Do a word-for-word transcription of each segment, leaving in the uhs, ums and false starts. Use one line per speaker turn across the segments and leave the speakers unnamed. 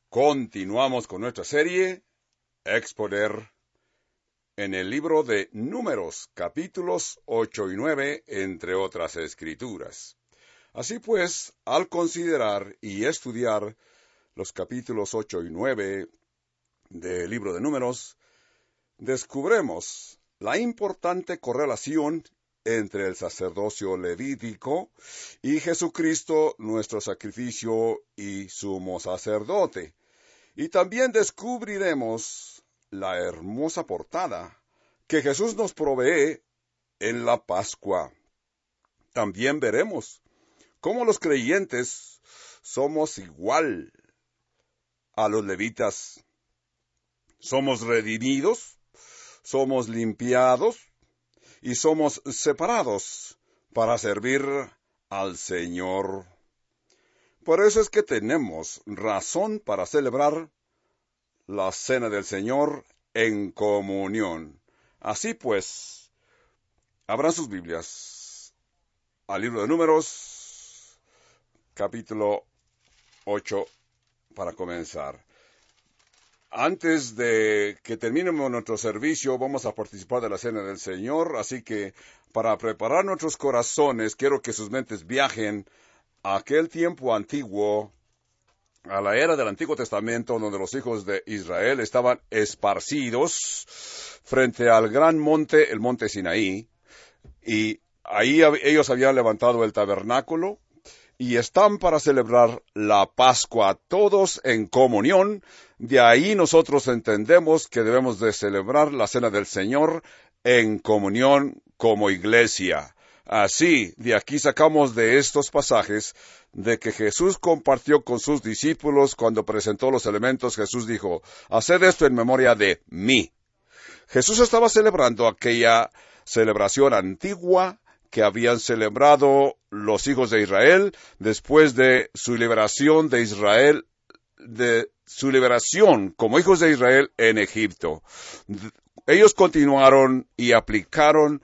Continuamos con nuestra serie Exponer en el libro de Números, capítulos ocho y nueve, entre otras escrituras. Así pues, al considerar y estudiar los capítulos ocho y nueve del libro de Números, descubremos la importante correlación entre el sacerdocio levítico y Jesucristo, nuestro sacrificio y sumo sacerdote. Y también descubriremos la hermosa portada que Jesús nos provee en la Pascua. También veremos cómo los creyentes somos igual a los levitas. Somos redimidos, somos limpiados y somos separados para servir al Señor. Por eso es que tenemos razón para celebrar la Cena del Señor en comunión. Así pues, abran sus Biblias al libro de Números, capítulo ocho, para comenzar. Antes de que terminemos nuestro servicio, vamos a participar de la Cena del Señor, así que para preparar nuestros corazones, quiero que sus mentes viajen a aquel tiempo antiguo, a la era del Antiguo Testamento, donde los hijos de Israel estaban esparcidos frente al gran monte, el monte Sinaí, y ahí ellos habían levantado el tabernáculo, y están para celebrar la Pascua, todos en comunión. De ahí nosotros entendemos que debemos de celebrar la Cena del Señor en comunión como iglesia. Así, de aquí sacamos de estos pasajes de que Jesús compartió con sus discípulos cuando presentó los elementos. Jesús dijo, haced esto en memoria de mí. Jesús estaba celebrando aquella celebración antigua que habían celebrado los hijos de Israel después de su liberación de Israel, de su liberación como hijos de Israel en Egipto. Ellos continuaron y aplicaron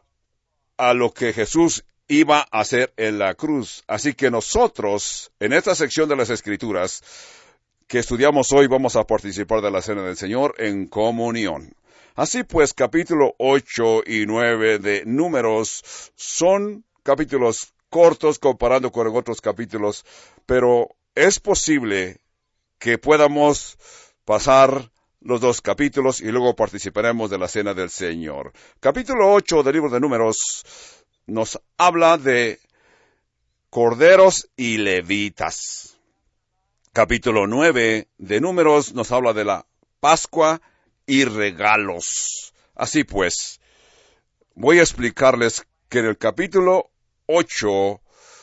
a lo que Jesús iba a hacer en la cruz. Así que nosotros, en esta sección de las Escrituras que estudiamos hoy, vamos a participar de la Cena del Señor en comunión. Así pues, capítulo ocho y nueve de Números son capítulos cortos comparando con otros capítulos, pero es posible que podamos pasar los dos capítulos y luego participaremos de la Cena del Señor. Capítulo ocho del libro de Números nos habla de corderos y levitas. Capítulo nueve de Números nos habla de la Pascua y regalos. Así pues, voy a explicarles que en el capítulo ocho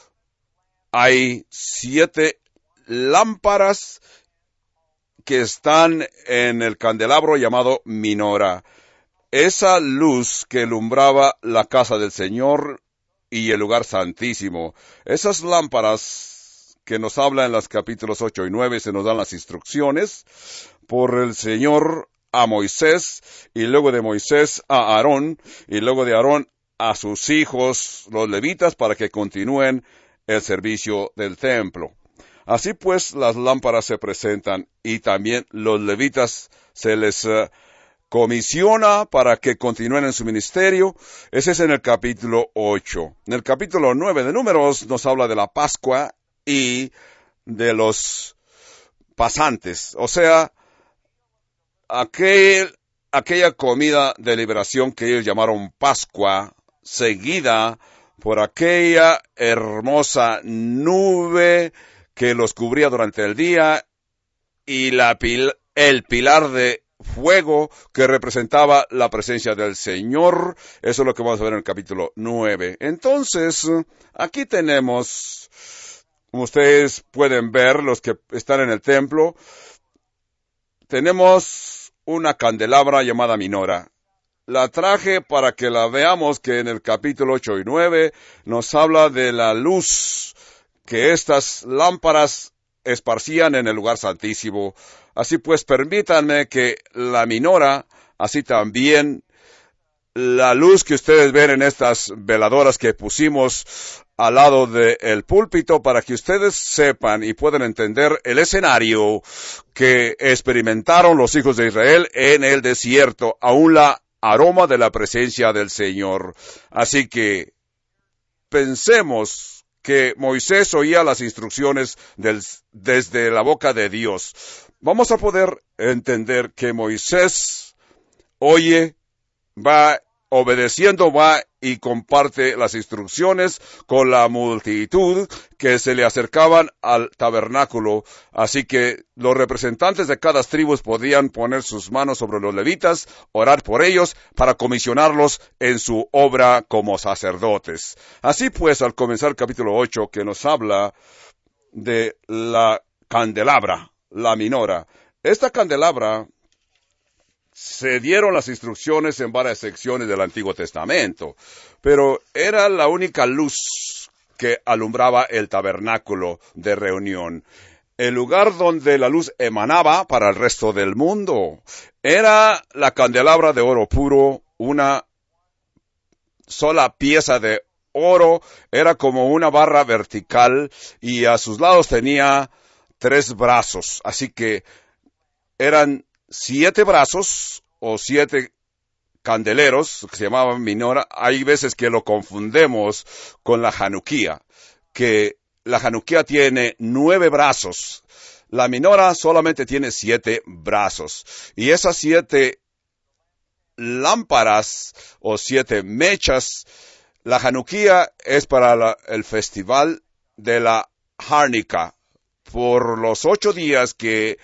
hay siete lámparas que están en el candelabro llamado minora. Esa luz que alumbraba la casa del Señor y el lugar santísimo. Esas lámparas que nos hablan en los capítulos ocho y nueve, se nos dan las instrucciones por el Señor a Moisés, y luego de Moisés a Aarón, y luego de Aarón a sus hijos, los levitas, para que continúen el servicio del templo. Así pues, las lámparas se presentan, y también los levitas se les uh, comisiona para que continúen en su ministerio. Ese es en el capítulo ocho. En el capítulo nueve de Números nos habla de la Pascua y de los pasantes, o sea, aquel, aquella comida de liberación que ellos llamaron Pascua, seguida por aquella hermosa nube que los cubría durante el día y la pil, el pilar de fuego que representaba la presencia del Señor. Eso es lo que vamos a ver en el capítulo nueve. Entonces, aquí tenemos, como ustedes pueden ver, los que están en el templo, tenemos una candelabra llamada minora. La traje para que la veamos, que en el capítulo ocho y nueve nos habla de la luz que estas lámparas esparcían en el lugar santísimo. Así pues, permítanme que la minora, así también la luz que ustedes ven en estas veladoras que pusimos al lado del púlpito para que ustedes sepan y puedan entender el escenario que experimentaron los hijos de Israel en el desierto, aún la aroma de la presencia del Señor. Así que pensemos que Moisés oía las instrucciones del, desde la boca de Dios. Vamos a poder entender que Moisés oye, va obedeciendo, va y comparte las instrucciones con la multitud que se le acercaban al tabernáculo. Así que los representantes de cada tribu podían poner sus manos sobre los levitas, orar por ellos para comisionarlos en su obra como sacerdotes. Así pues, al comenzar el capítulo ocho, que nos habla de la candelabra, la minora. Esta candelabra se dieron las instrucciones en varias secciones del Antiguo Testamento, pero era la única luz que alumbraba el tabernáculo de reunión, el lugar donde la luz emanaba para el resto del mundo. Era la candelabra de oro puro, una sola pieza de oro, era como una barra vertical y a sus lados tenía tres brazos, así que eran siete brazos o siete candeleros que se llamaban minora. Hay veces que lo confundemos con la Hanukkía, que la Hanukkía tiene nueve brazos. La minora solamente tiene siete brazos. Y esas siete lámparas o siete mechas, la Hanukkía es para la, el festival de la Hanukkah. Por los ocho días que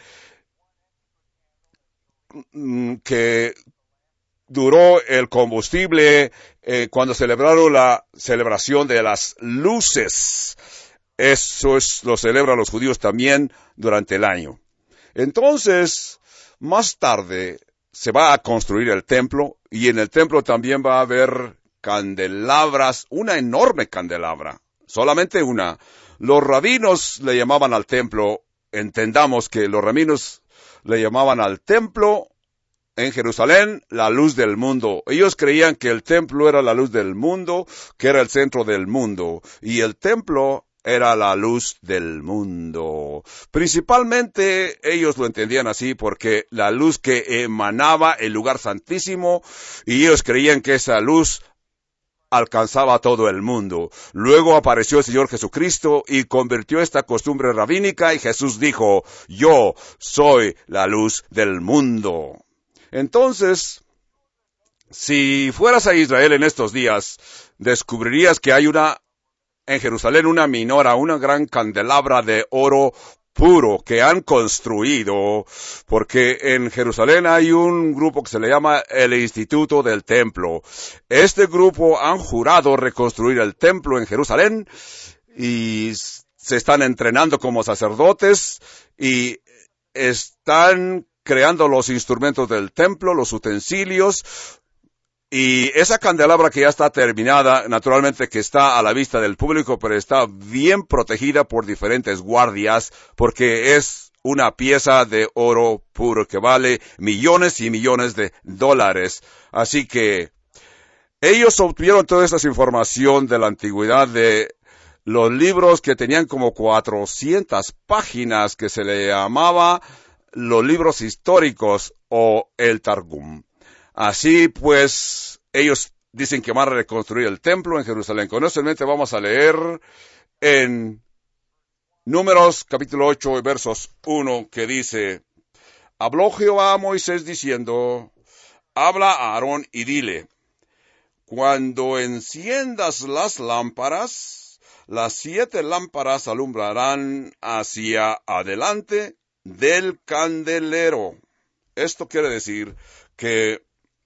que duró el combustible eh, cuando celebraron la celebración de las luces. Eso es, lo celebran los judíos también durante el año. Entonces, más tarde se va a construir el templo y en el templo también va a haber candelabras, una enorme candelabra, solamente una. Los rabinos le llamaban al templo, entendamos que los rabinos le llamaban al templo en Jerusalén la luz del mundo. Ellos creían que el templo era la luz del mundo, que era el centro del mundo, y el templo era la luz del mundo. Principalmente ellos lo entendían así porque la luz que emanaba el lugar santísimo, y ellos creían que esa luz alcanzaba a todo el mundo. Luego apareció el Señor Jesucristo y convirtió esta costumbre rabínica y Jesús dijo, yo soy la luz del mundo. Entonces, si fueras a Israel en estos días, descubrirías que hay una, en Jerusalén, una minora, una gran candelabra de oro puro que han construido, porque en Jerusalén hay un grupo que se le llama el Instituto del Templo. Este grupo han jurado reconstruir el templo en Jerusalén y se están entrenando como sacerdotes y están creando los instrumentos del templo, los utensilios. Y esa candelabra que ya está terminada, naturalmente que está a la vista del público, pero está bien protegida por diferentes guardias, porque es una pieza de oro puro que vale millones y millones de dólares. Así que ellos obtuvieron toda esa información de la antigüedad de los libros que tenían como cuatrocientas páginas, que se le llamaba los libros históricos o el Targum. Así pues, ellos dicen que van a reconstruir el templo en Jerusalén. Con eso en mente vamos a leer en Números capítulo ocho, versos uno, que dice, habló Jehová a Moisés diciendo, habla a Aarón y dile, cuando enciendas las lámparas, las siete lámparas alumbrarán hacia adelante del candelero. Esto quiere decir que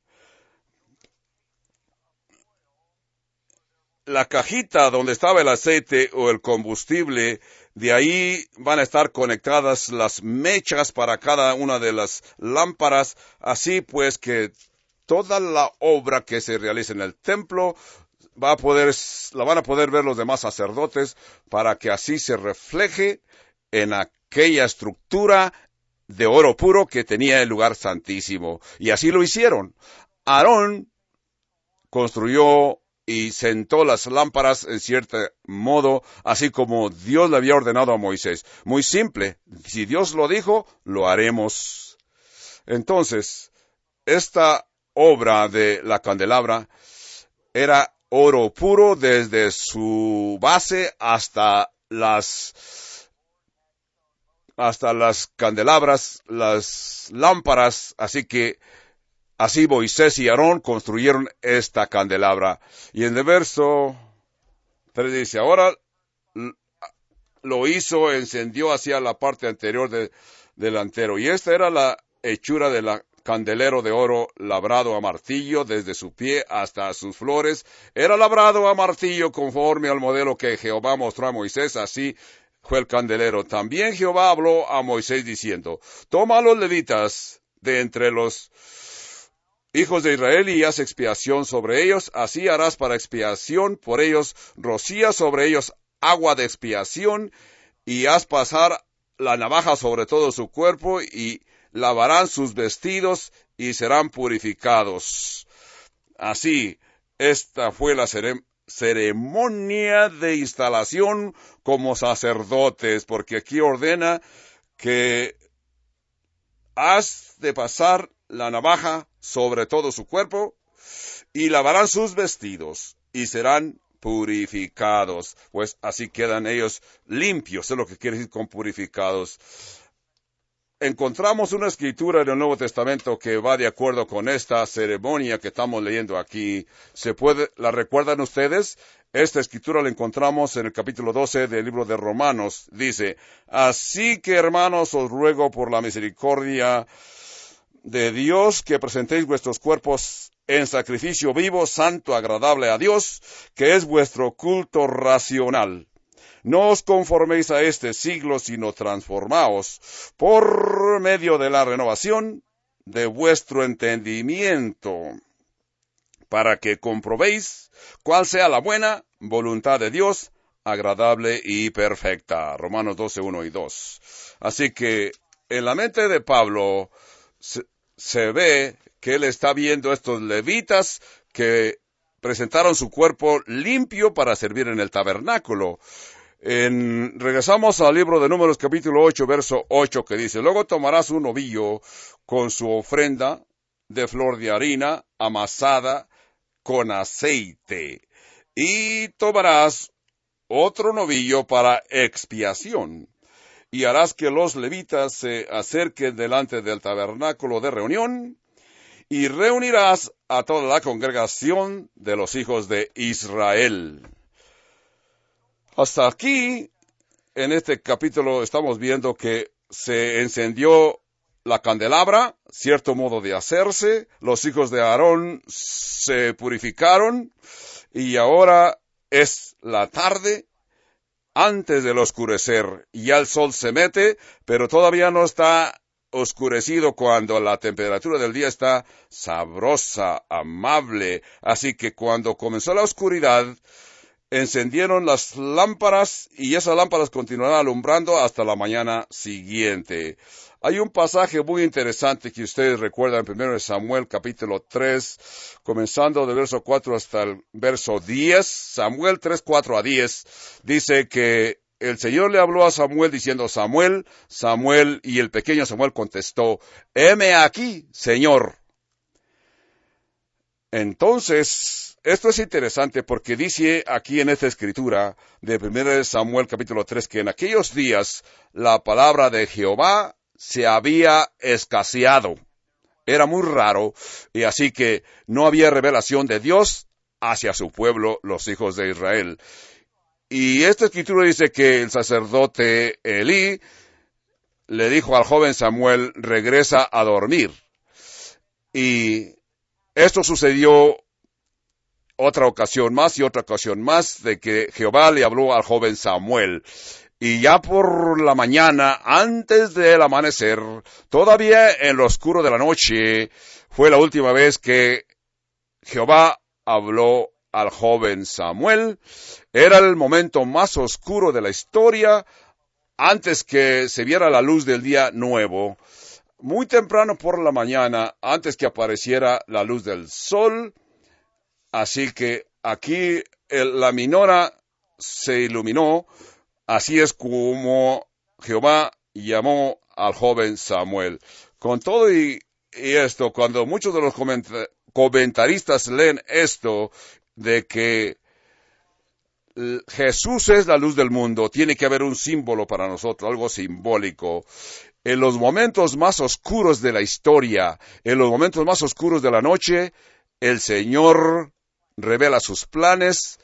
la cajita donde estaba el aceite o el combustible, de ahí van a estar conectadas las mechas para cada una de las lámparas, así pues que toda la obra que se realiza en el templo va a poder, la van a poder ver los demás sacerdotes para que así se refleje en aquella estructura de oro puro que tenía el lugar santísimo. Y así lo hicieron. Aarón construyó y sentó las lámparas en cierto modo, así como Dios le había ordenado a Moisés. Muy simple. Si Dios lo dijo, lo haremos. Entonces, esta obra de la candelabra era oro puro desde su base hasta las hasta las candelabras, las lámparas, así que así Moisés y Aarón construyeron esta candelabra. Y en el verso tres dice, ahora lo hizo, encendió hacia la parte anterior de, delantero. Y esta era la hechura de la candelero de oro labrado a martillo desde su pie hasta sus flores. Era labrado a martillo conforme al modelo que Jehová mostró a Moisés, así fue el candelero. También Jehová habló a Moisés diciendo, toma a los levitas de entre los hijos de Israel y haz expiación sobre ellos, así harás para expiación por ellos, rocía sobre ellos agua de expiación, y haz pasar la navaja sobre todo su cuerpo, y lavarán sus vestidos, y serán purificados. Así, esta fue la ceremonia de instalación como sacerdotes, porque aquí ordena que has de pasar la navaja sobre todo su cuerpo, y lavarán sus vestidos, y serán purificados. Pues así quedan ellos limpios, es lo que quiere decir con purificados. Encontramos una escritura en el Nuevo Testamento que va de acuerdo con esta ceremonia que estamos leyendo aquí. ¿Se puede, la recuerdan ustedes? Esta escritura la encontramos en el capítulo doce del libro de Romanos. Dice, así que hermanos, os ruego por la misericordia de Dios que presentéis vuestros cuerpos en sacrificio vivo, santo, agradable a Dios, que es vuestro culto racional. No os conforméis a este siglo, sino transformaos por medio de la renovación de vuestro entendimiento, para que comprobéis cuál sea la buena voluntad de Dios, agradable y perfecta. Romanos doce, uno y dos. Así que en la mente de Pablo se, se ve que él está viendo estos levitas que presentaron su cuerpo limpio para servir en el tabernáculo. En, regresamos al libro de Números capítulo ocho, verso ocho, que dice, luego tomarás un novillo con su ofrenda de flor de harina amasada con aceite, y tomarás otro novillo para expiación, y harás que los levitas se acerquen delante del tabernáculo de reunión, y reunirás a toda la congregación de los hijos de Israel. Hasta aquí, en este capítulo, estamos viendo que se encendió la candelabra, cierto modo de hacerse, los hijos de Aarón se purificaron, y ahora es la tarde, antes del oscurecer, y ya el sol se mete, pero todavía no está oscurecido cuando la temperatura del día está sabrosa, amable. Así que cuando comenzó la oscuridad, encendieron las lámparas, y esas lámparas continuarán alumbrando hasta la mañana siguiente. Hay un pasaje muy interesante que ustedes recuerdan en primero de Samuel capítulo tres, comenzando del verso cuatro hasta el verso diez. Samuel tres, cuatro a diez, dice que el Señor le habló a Samuel diciendo, Samuel, Samuel, y el pequeño Samuel contestó, heme aquí, Señor. Entonces, esto es interesante porque dice aquí en esta escritura de primero de Samuel capítulo tres que en aquellos días la palabra de Jehová se había escaseado. Era muy raro, y así que no había revelación de Dios hacia su pueblo, los hijos de Israel. Y esta escritura dice que el sacerdote Elí le dijo al joven Samuel, regresa a dormir. Y esto sucedió otra ocasión más y otra ocasión más de que Jehová le habló al joven Samuel. Y ya por la mañana, antes del amanecer, todavía en lo oscuro de la noche, fue la última vez que Jehová habló al joven Samuel. Era el momento más oscuro de la historia, antes que se viera la luz del día nuevo. Muy temprano por la mañana, antes que apareciera la luz del sol, Así que aquí el, la minora se iluminó. Así es como Jehová llamó al joven Samuel. Con todo y, y esto, cuando muchos de los comenta- comentaristas leen esto, de que Jesús es la luz del mundo, tiene que haber un símbolo para nosotros, algo simbólico. En los momentos más oscuros de la historia, en los momentos más oscuros de la noche, el Señor revela sus planes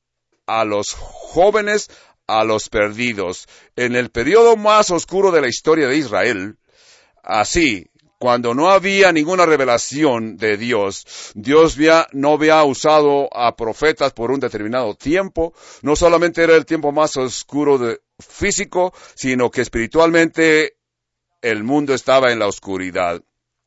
a los jóvenes, a los perdidos. En el periodo más oscuro de la historia de Israel, así, cuando no había ninguna revelación de Dios, Dios ya no había usado a profetas por un determinado tiempo. No solamente era el tiempo más oscuro de, físico, sino que espiritualmente el mundo estaba en la oscuridad.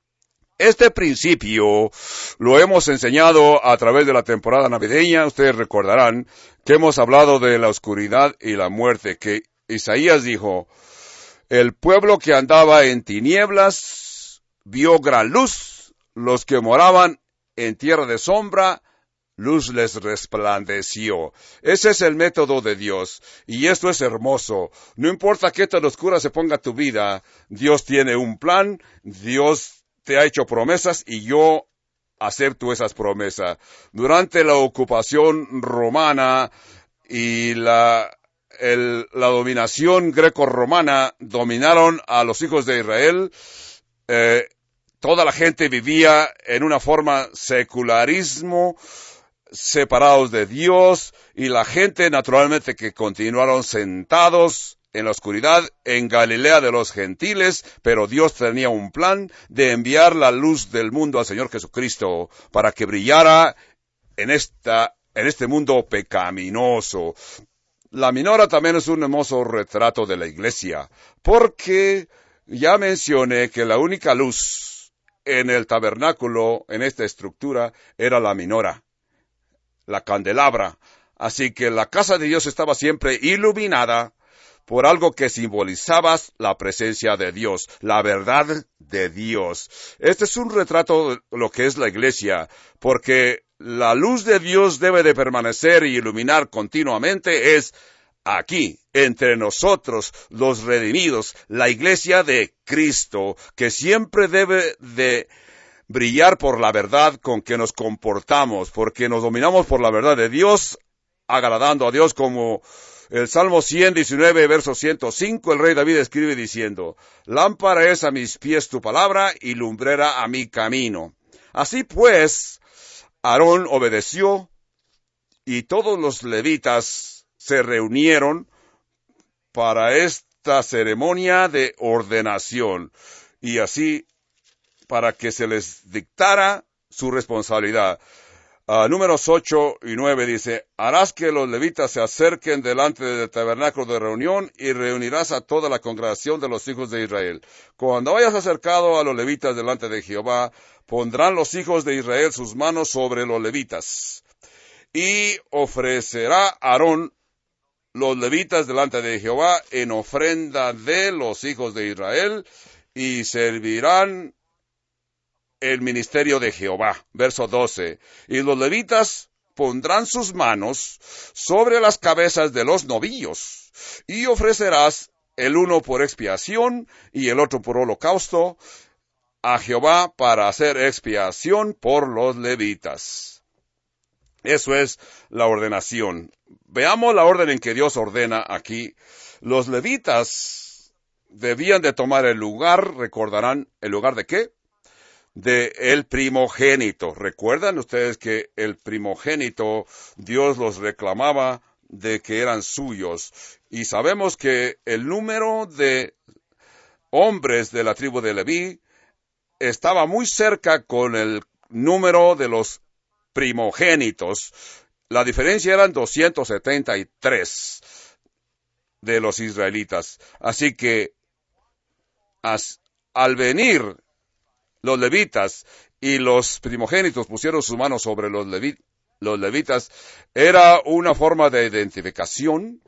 Este principio lo hemos enseñado a través de la temporada navideña. Ustedes recordarán que hemos hablado de la oscuridad y la muerte, que Isaías dijo, el pueblo que andaba en tinieblas vio gran luz, los que moraban en tierra de sombra, luz les resplandeció. Ese es el método de Dios, y esto es hermoso. No importa qué tan oscura se ponga tu vida, Dios tiene un plan, Dios te ha hecho promesas, y yo acepto esas promesas. Durante la ocupación romana y la El, la dominación greco-romana, dominaron a los hijos de Israel. Eh, toda la gente vivía en una forma secularismo, separados de Dios, y la gente naturalmente que continuaron sentados en la oscuridad en Galilea de los gentiles, pero Dios tenía un plan de enviar la luz del mundo al Señor Jesucristo para que brillara en esta, en este mundo pecaminoso. La minora también es un hermoso retrato de la iglesia, porque ya mencioné que la única luz en el tabernáculo, en esta estructura, era la minora, la candelabra. Así que la casa de Dios estaba siempre iluminada por algo que simbolizaba la presencia de Dios, la verdad de Dios. Este es un retrato de lo que es la iglesia, porque la luz de Dios debe de permanecer y iluminar continuamente. Es aquí, entre nosotros, los redimidos, la iglesia de Cristo, que siempre debe de brillar por la verdad con que nos comportamos, porque nos dominamos por la verdad de Dios, agradando a Dios, como el Salmo ciento diecinueve, verso ciento cinco, el rey David escribe diciendo, lámpara es a mis pies tu palabra y lumbrera a mi camino. Así pues, Aarón obedeció y todos los levitas se reunieron para esta ceremonia de ordenación, y así para que se les dictara su responsabilidad. Uh, números ocho y nueve dice, harás que los levitas se acerquen delante del tabernáculo de reunión y reunirás a toda la congregación de los hijos de Israel. Cuando hayas acercado a los levitas delante de Jehová, pondrán los hijos de Israel sus manos sobre los levitas. Y ofrecerá Aarón los levitas delante de Jehová en ofrenda de los hijos de Israel y servirán el ministerio de Jehová. Verso doce. Y los levitas pondrán sus manos sobre las cabezas de los novillos, y ofrecerás el uno por expiación y el otro por holocausto a Jehová para hacer expiación por los levitas. Eso es la ordenación. Veamos la orden en que Dios ordena aquí. Los levitas debían de tomar el lugar, recordarán, ¿el lugar de qué? De el primogénito. ¿Recuerdan ustedes que el primogénito, Dios los reclamaba de que eran suyos? Y sabemos que el número de hombres de la tribu de Leví estaba muy cerca con el número de los primogénitos. La diferencia eran doscientos setenta y tres de los israelitas. Así que as, al venir los levitas y los primogénitos pusieron sus manos sobre los, levi, los levitas, era una forma de identificación,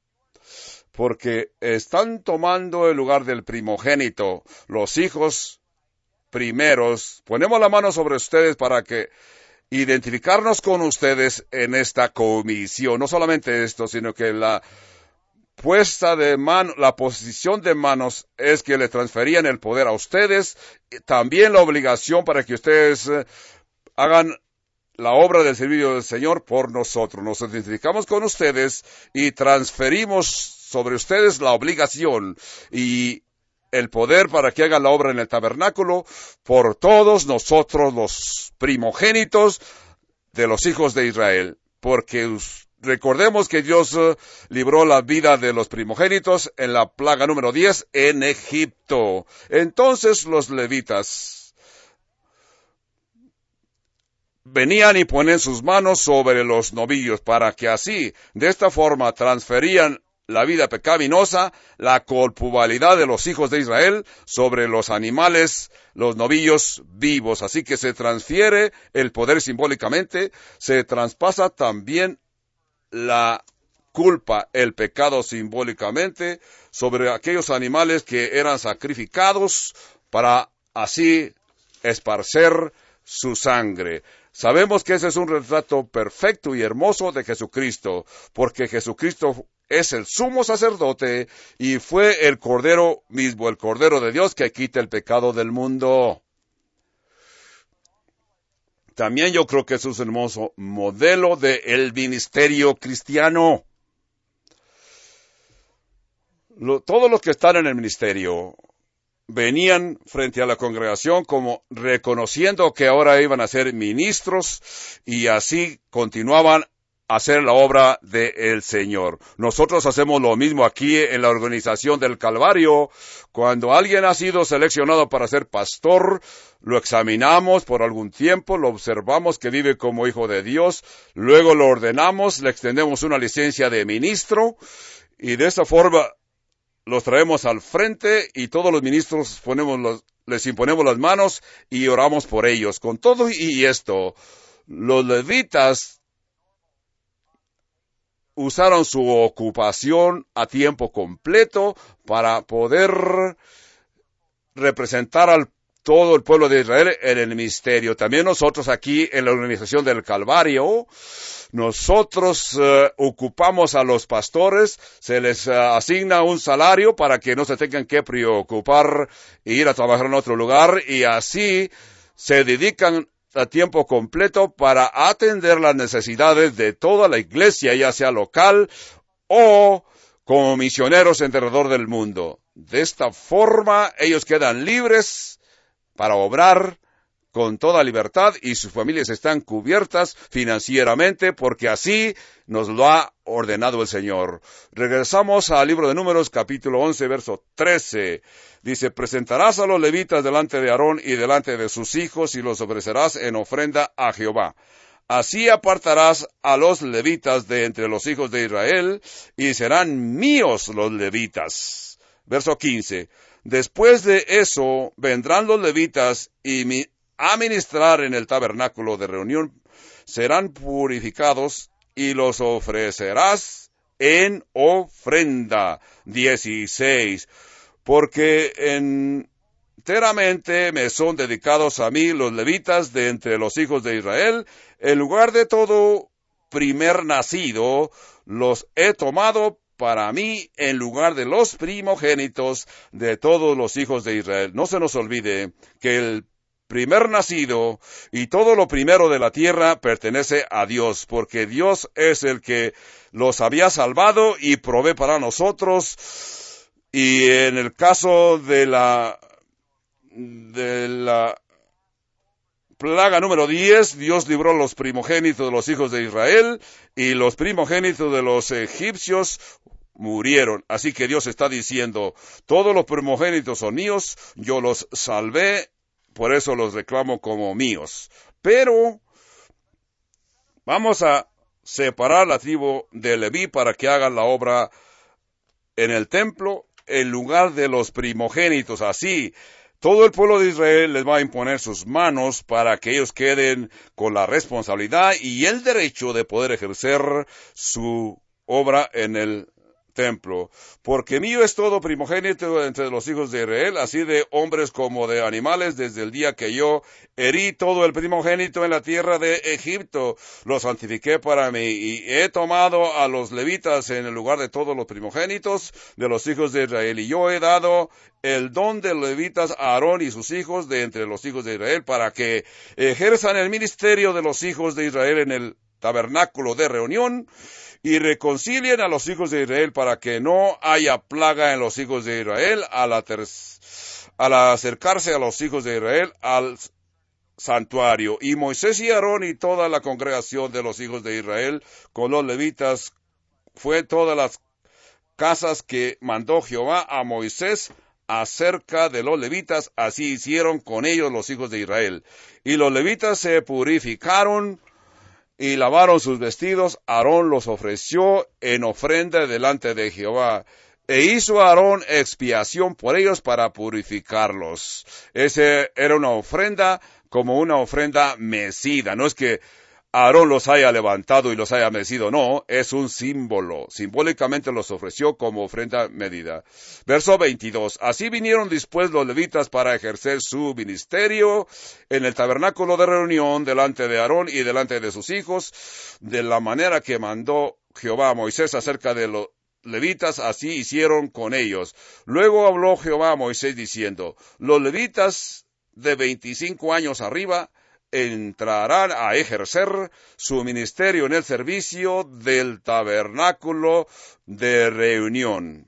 porque están tomando el lugar del primogénito, los hijos primeros. Ponemos la mano sobre ustedes para que identificarnos con ustedes en esta comisión. No solamente esto, sino que la puesta de mano, la posición de manos es que le transferían el poder a ustedes, también la obligación para que ustedes eh, hagan la obra del servicio del Señor por nosotros. Nos identificamos con ustedes y transferimos sobre ustedes la obligación y el poder para que hagan la obra en el tabernáculo por todos nosotros los primogénitos de los hijos de Israel, porque recordemos que Dios uh, libró la vida de los primogénitos en la plaga número diez en Egipto. Entonces los levitas venían y ponían sus manos sobre los novillos para que así, de esta forma, transferían la vida pecaminosa, la culpabilidad de los hijos de Israel sobre los animales, los novillos vivos. Así que se transfiere el poder simbólicamente, se traspasa también la culpa, el pecado simbólicamente, sobre aquellos animales que eran sacrificados para así esparcer su sangre. Sabemos que ese es un retrato perfecto y hermoso de Jesucristo, porque Jesucristo es el sumo sacerdote y fue el Cordero mismo, el Cordero de Dios que quita el pecado del mundo. También yo creo que eso es un hermoso modelo del ministerio cristiano. Lo, todos los que están en el ministerio venían frente a la congregación como reconociendo que ahora iban a ser ministros y así continuaban a hacer la obra del Señor. Nosotros hacemos lo mismo aquí en la organización del Calvario. Cuando alguien ha sido seleccionado para ser pastor, lo examinamos por algún tiempo, lo observamos que vive como hijo de Dios, luego lo ordenamos, le extendemos una licencia de ministro y de esa forma los traemos al frente y todos los ministros ponemos los, les imponemos las manos y oramos por ellos. Con todo y esto, los levitas usaron su ocupación a tiempo completo para poder representar al todo el pueblo de Israel en el ministerio. También nosotros aquí en la organización del Calvario, nosotros uh, ocupamos a los pastores, se les uh, asigna un salario para que no se tengan que preocupar e ir a trabajar en otro lugar y así se dedican a tiempo completo para atender las necesidades de toda la iglesia, ya sea local o como misioneros alrededor del mundo. De esta forma ellos quedan libres para obrar con toda libertad y sus familias están cubiertas financieramente porque así nos lo ha ordenado el Señor. Regresamos al libro de Números, capítulo once, verso trece. Dice, presentarás a los levitas delante de Aarón y delante de sus hijos y los ofrecerás en ofrenda a Jehová. Así apartarás a los levitas de entre los hijos de Israel y serán míos los levitas. Verso quince. Después de eso vendrán los levitas y mi, a ministrar en el tabernáculo de reunión, serán purificados y los ofrecerás en ofrenda. dieciséis. Porque enteramente me son dedicados a mí los levitas de entre los hijos de Israel, en lugar de todo primer nacido, los he tomado para mí en lugar de los primogénitos de todos los hijos de Israel. No se nos olvide que el primer nacido y todo lo primero de la tierra pertenece a Dios, porque Dios es el que los había salvado y provee para nosotros. Y en el caso de la, de la plaga número diez, Dios libró los primogénitos de los hijos de Israel y los primogénitos de los egipcios murieron. Así que Dios está diciendo, todos los primogénitos son míos, yo los salvé, por eso los reclamo como míos. Pero vamos a separar la tribu de Leví para que hagan la obra en el templo en lugar de los primogénitos. Así, todo el pueblo de Israel les va a imponer sus manos para que ellos queden con la responsabilidad y el derecho de poder ejercer su obra en el templo, porque mío es todo primogénito entre los hijos de Israel, así de hombres como de animales, desde el día que yo herí todo el primogénito en la tierra de Egipto, lo santifiqué para mí, y he tomado a los levitas en el lugar de todos los primogénitos de los hijos de Israel, y yo he dado el don de levitas a Aarón y sus hijos de entre los hijos de Israel, para que ejerzan el ministerio de los hijos de Israel en el tabernáculo de reunión, y reconcilien a los hijos de Israel para que no haya plaga en los hijos de Israel al, al acercarse a los hijos de Israel al santuario. Y Moisés y Aarón y toda la congregación de los hijos de Israel con los levitas fue todas las casas que mandó Jehová a Moisés acerca de los levitas, así hicieron con ellos los hijos de Israel. Y los levitas se purificaron y lavaron sus vestidos. Aarón los ofreció en ofrenda delante de Jehová, e hizo Aarón expiación por ellos para purificarlos. Esa era una ofrenda como una ofrenda mecida. No es que Aarón los haya levantado y los haya mecido, no, es un símbolo. Simbólicamente los ofreció como ofrenda medida. Verso veintidós. Así vinieron después los levitas para ejercer su ministerio en el tabernáculo de reunión delante de Aarón y delante de sus hijos, de la manera que mandó Jehová a Moisés acerca de los levitas, así hicieron con ellos. Luego habló Jehová a Moisés diciendo, los levitas de veinticinco años arriba entrarán a ejercer su ministerio en el servicio del tabernáculo de reunión.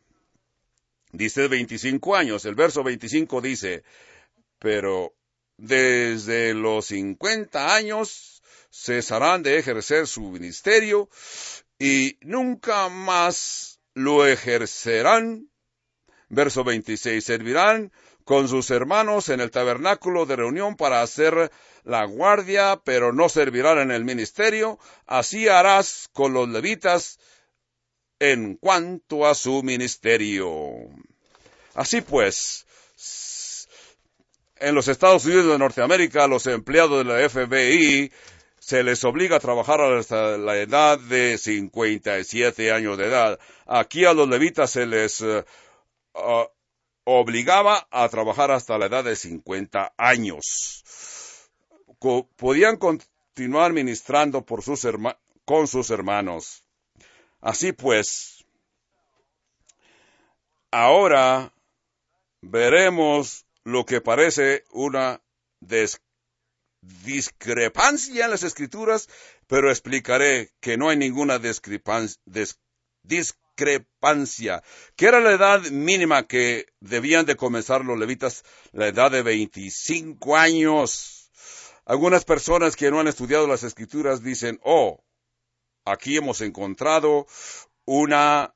Dice veinticinco años, el verso veinticinco dice, pero desde los cincuenta años cesarán de ejercer su ministerio y nunca más lo ejercerán. Verso veintiséis, servirán con sus hermanos en el tabernáculo de reunión para hacer la guardia, pero no servirán en el ministerio. Así harás con los levitas en cuanto a su ministerio. Así pues, en los Estados Unidos de Norteamérica, a los empleados de la F B I se les obliga a trabajar hasta la edad de cincuenta y siete años de edad. Aquí a los levitas se les uh, uh, obligaba a trabajar hasta la edad de cincuenta años. Co- podían continuar ministrando por sus herma- con sus hermanos. Así pues, ahora veremos lo que parece una des- discrepancia en las Escrituras, pero explicaré que no hay ninguna discrepancia. Des- discrepancia. ¿Qué era la edad mínima que debían de comenzar los levitas? La edad de veinticinco años. Algunas personas que no han estudiado las Escrituras dicen, oh, aquí hemos encontrado una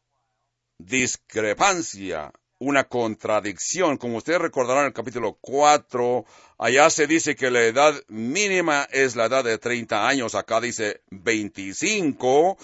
discrepancia, una contradicción. Como ustedes recordarán en el capítulo cuatro, allá se dice que la edad mínima es la edad de treinta años, acá dice veinticinco,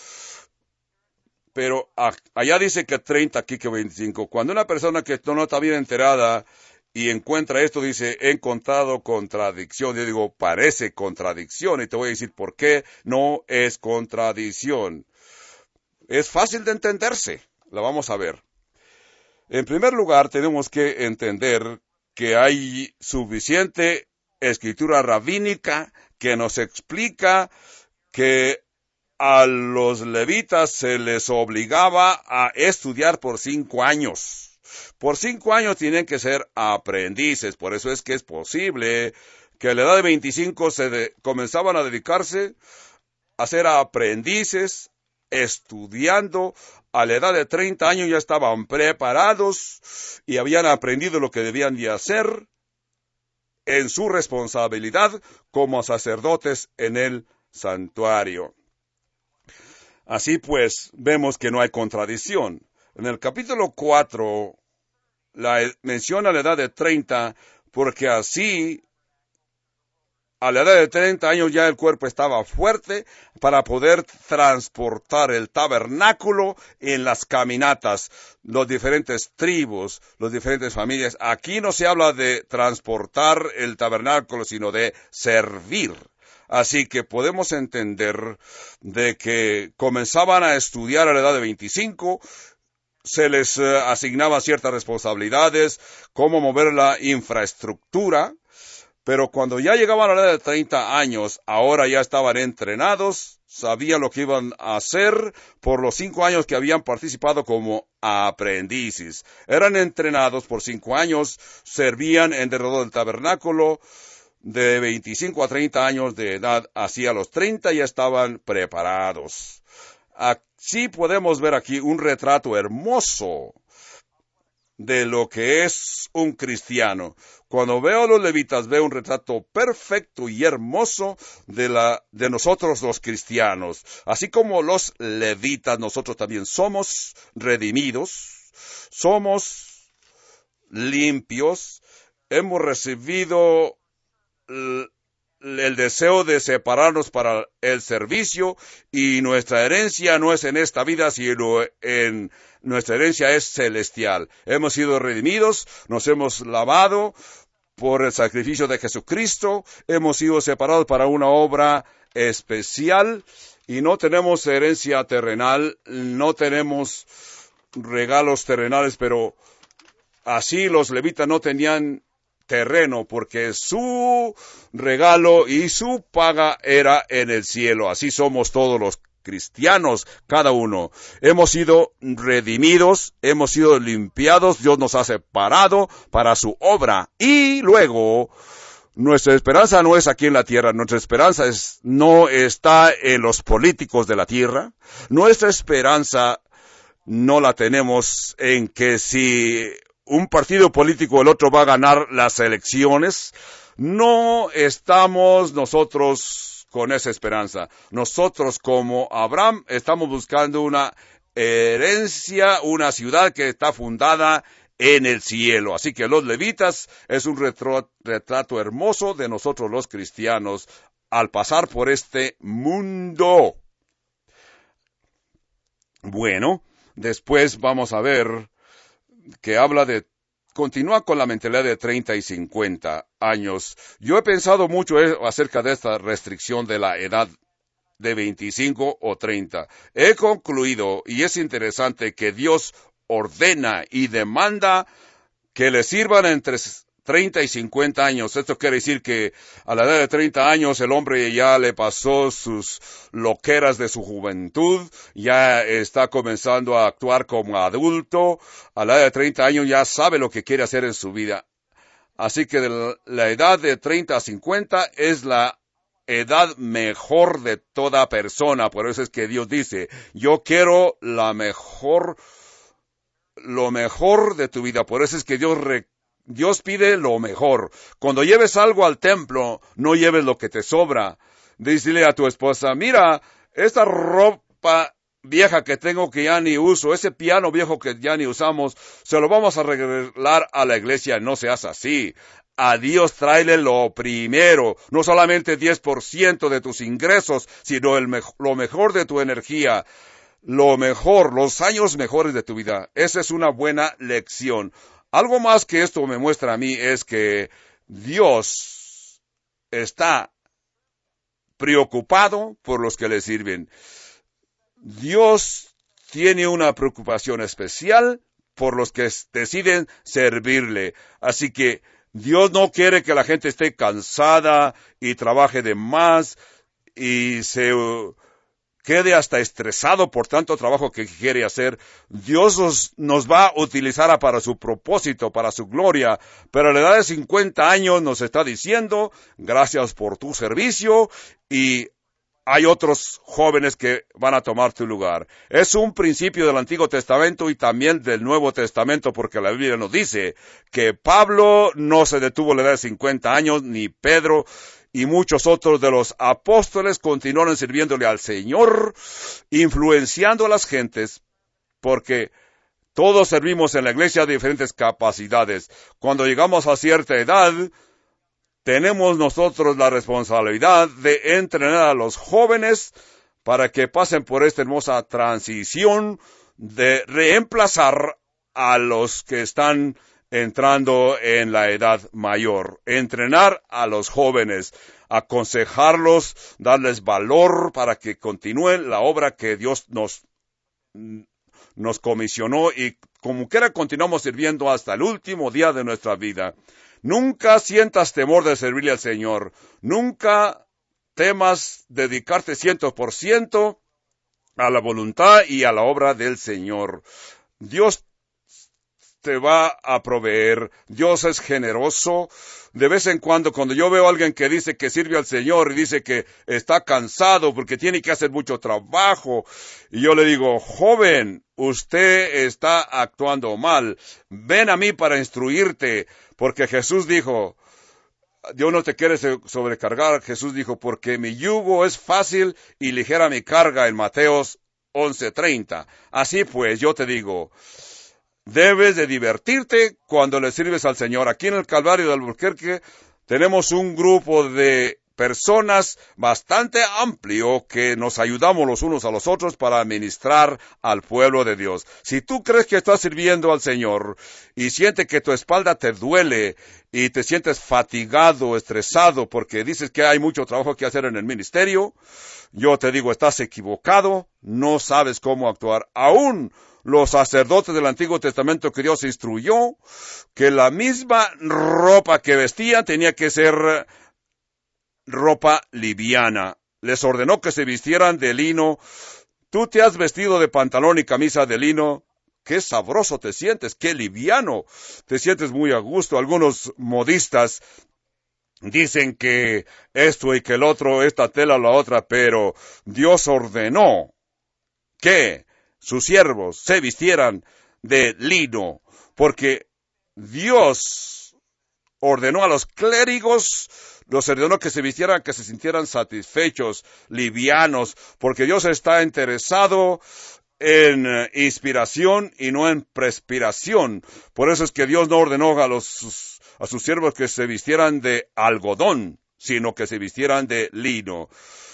pero allá dice que treinta, aquí que veinticinco. Cuando una persona que no está bien enterada y encuentra esto, dice, he encontrado contradicción. Yo digo, parece contradicción, y te voy a decir por qué no es contradicción. Es fácil de entenderse, la vamos a ver. En primer lugar, tenemos que entender que hay suficiente escritura rabínica que nos explica que a los levitas se les obligaba a estudiar por cinco años. Por cinco años tienen que ser aprendices. Por eso es que es posible que a la edad de veinticinco se de, comenzaban a dedicarse a ser aprendices, estudiando. A la edad de treinta años ya estaban preparados y habían aprendido lo que debían de hacer en su responsabilidad como sacerdotes en el santuario. Así pues, vemos que no hay contradicción. En el capítulo cuatro, la menciona la edad de treinta, porque así, a la edad de treinta años ya el cuerpo estaba fuerte para poder transportar el tabernáculo en las caminatas, los diferentes tribus, las diferentes familias. Aquí no se habla de transportar el tabernáculo, sino de servir. Así que podemos entender de que comenzaban a estudiar a la edad de veinticinco, se les uh, asignaban ciertas responsabilidades, cómo mover la infraestructura, pero cuando ya llegaban a la edad de treinta años, ahora ya estaban entrenados, sabían lo que iban a hacer por los cinco años que habían participado como aprendices. Eran entrenados por cinco años, servían en derredor del tabernáculo, de veinticinco a treinta años de edad, hacia los treinta ya estaban preparados. Así podemos ver aquí un retrato hermoso de lo que es un cristiano. Cuando veo a los levitas, veo un retrato perfecto y hermoso de la, de nosotros los cristianos. Así como los levitas, nosotros también somos redimidos, somos limpios, hemos recibido el, el deseo de separarnos para el servicio, y nuestra herencia no es en esta vida, sino en nuestra herencia es celestial. Hemos sido redimidos, nos hemos lavado por el sacrificio de Jesucristo, hemos sido separados para una obra especial, y no tenemos herencia terrenal, no tenemos regalos terrenales, pero así los levitas no tenían terreno, porque su regalo y su paga era en el cielo. Así somos todos los cristianos, cada uno. Hemos sido redimidos, hemos sido limpiados, Dios nos ha separado para su obra, y luego nuestra esperanza no es aquí en la tierra, nuestra esperanza es, no está en los políticos de la tierra, nuestra esperanza no la tenemos en que si un partido político o el otro va a ganar las elecciones. No estamos nosotros con esa esperanza. Nosotros, como Abraham, estamos buscando una herencia, una ciudad que está fundada en el cielo. Así que los levitas es un retro, retrato hermoso de nosotros los cristianos al pasar por este mundo. Bueno, después vamos a ver que habla de, continúa con la mentalidad de treinta y cincuenta años. Yo he pensado mucho acerca de esta restricción de la edad de veinticinco o treinta. He concluido, y es interesante, que Dios ordena y demanda que le sirvan entre treinta y cincuenta años. Esto quiere decir que a la edad de treinta años el hombre ya le pasó sus loqueras de su juventud, ya está comenzando a actuar como adulto. A la edad de treinta años ya sabe lo que quiere hacer en su vida. Así que la, la edad de treinta a cincuenta es la edad mejor de toda persona. Por eso es que Dios dice, yo quiero la mejor, lo mejor de tu vida. Por eso es que Dios re, Dios pide lo mejor. Cuando lleves algo al templo, no lleves lo que te sobra. Dísele a tu esposa, mira, esta ropa vieja que tengo que ya ni uso, ese piano viejo que ya ni usamos, se lo vamos a regalar a la iglesia. No seas así. A Dios tráele lo primero, no solamente diez por ciento de tus ingresos, sino el me- lo mejor de tu energía, lo mejor, los años mejores de tu vida. Esa es una buena lección. Algo más que esto me muestra a mí es que Dios está preocupado por los que le sirven. Dios tiene una preocupación especial por los que deciden servirle. Así que Dios no quiere que la gente esté cansada y trabaje de más y se quede hasta estresado por tanto trabajo que quiere hacer. Dios nos, nos va a utilizar para su propósito, para su gloria, pero a la edad de cincuenta años nos está diciendo, gracias por tu servicio, y hay otros jóvenes que van a tomar tu lugar. Es un principio del Antiguo Testamento y también del Nuevo Testamento, porque la Biblia nos dice que Pablo no se detuvo a la edad de cincuenta años, ni Pedro, y muchos otros de los apóstoles continuaron sirviéndole al Señor, influenciando a las gentes, porque todos servimos en la iglesia de diferentes capacidades. Cuando llegamos a cierta edad, tenemos nosotros la responsabilidad de entrenar a los jóvenes para que pasen por esta hermosa transición de reemplazar a los que están entrando en la edad mayor. Entrenar a los jóvenes, aconsejarlos, darles valor para que continúen la obra que Dios nos, nos comisionó y como quiera continuamos sirviendo hasta el último día de nuestra vida. Nunca sientas temor de servirle al Señor. Nunca temas dedicarte ciento por ciento a la voluntad y a la obra del Señor. Dios te va a proveer. Dios es generoso. De vez en cuando, cuando yo veo a alguien que dice que sirve al Señor y dice que está cansado porque tiene que hacer mucho trabajo, y yo le digo, joven, usted está actuando mal. Ven a mí para instruirte, porque Jesús dijo, Dios no te quiere sobrecargar. Jesús dijo, porque mi yugo es fácil y ligera mi carga, en Mateos once treinta. Así pues, yo te digo, debes de divertirte cuando le sirves al Señor. Aquí en el Calvario de Albuquerque tenemos un grupo de personas bastante amplio que nos ayudamos los unos a los otros para ministrar al pueblo de Dios. Si tú crees que estás sirviendo al Señor y sientes que tu espalda te duele y te sientes fatigado, estresado porque dices que hay mucho trabajo que hacer en el ministerio, yo te digo, estás equivocado, no sabes cómo actuar. Aún los sacerdotes del Antiguo Testamento que Dios instruyó, que la misma ropa que vestían tenía que ser ropa liviana. Les ordenó que se vistieran de lino. Tú te has vestido de pantalón y camisa de lino. Qué sabroso te sientes, qué liviano. Te sientes muy a gusto. Algunos modistas dicen que esto y que el otro, esta tela o la otra, pero Dios ordenó que sus siervos se vistieran de lino, porque Dios ordenó a los clérigos, los ordenó que se vistieran, que se sintieran satisfechos, livianos, porque Dios está interesado en inspiración y no en perspiración. Por eso es que Dios no ordenó a los a sus siervos que se vistieran de algodón, sino que se vistieran de lino.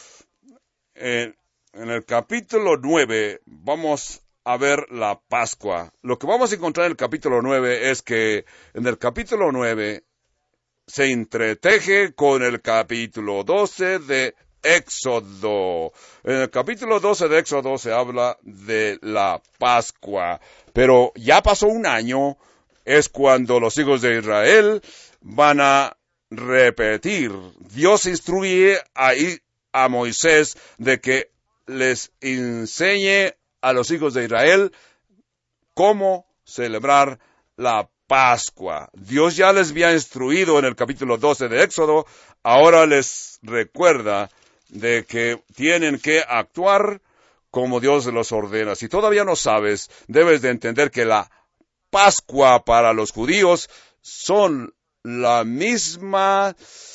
En, en el capítulo nueve vamos a ver la Pascua. Lo que vamos a encontrar en el capítulo nueve es que en el capítulo nueve se entreteje con el capítulo doce de Éxodo. En el capítulo doce de Éxodo se habla de la Pascua, pero ya pasó un año, es cuando los hijos de Israel van a repetir. Dios instruye a, a Moisés de que les enseñe a los hijos de Israel cómo celebrar la Pascua. Dios ya les había instruido en el capítulo doce de Éxodo, ahora les recuerda de que tienen que actuar como Dios los ordena. Si todavía no sabes, debes de entender que la Pascua para los judíos son la misma.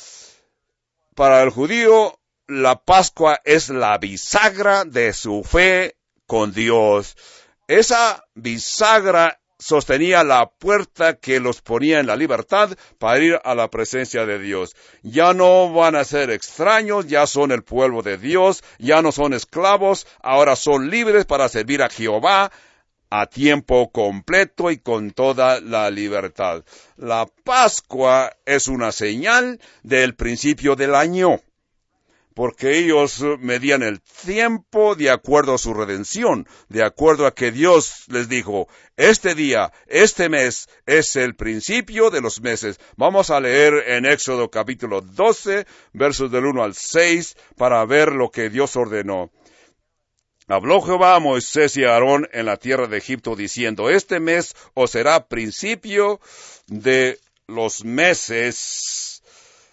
Para el judío, la Pascua es la bisagra de su fe con Dios. Esa bisagra sostenía la puerta que los ponía en la libertad para ir a la presencia de Dios. Ya no van a ser extraños, ya son el pueblo de Dios, ya no son esclavos, ahora son libres para servir a Jehová a tiempo completo y con toda la libertad. La Pascua es una señal del principio del año, porque ellos medían el tiempo de acuerdo a su redención, de acuerdo a que Dios les dijo, este día, este mes, es el principio de los meses. Vamos a leer en Éxodo capítulo doce, versos del uno al seis, para ver lo que Dios ordenó. Habló Jehová a Moisés y a Aarón en la tierra de Egipto, diciendo, este mes os será principio de los meses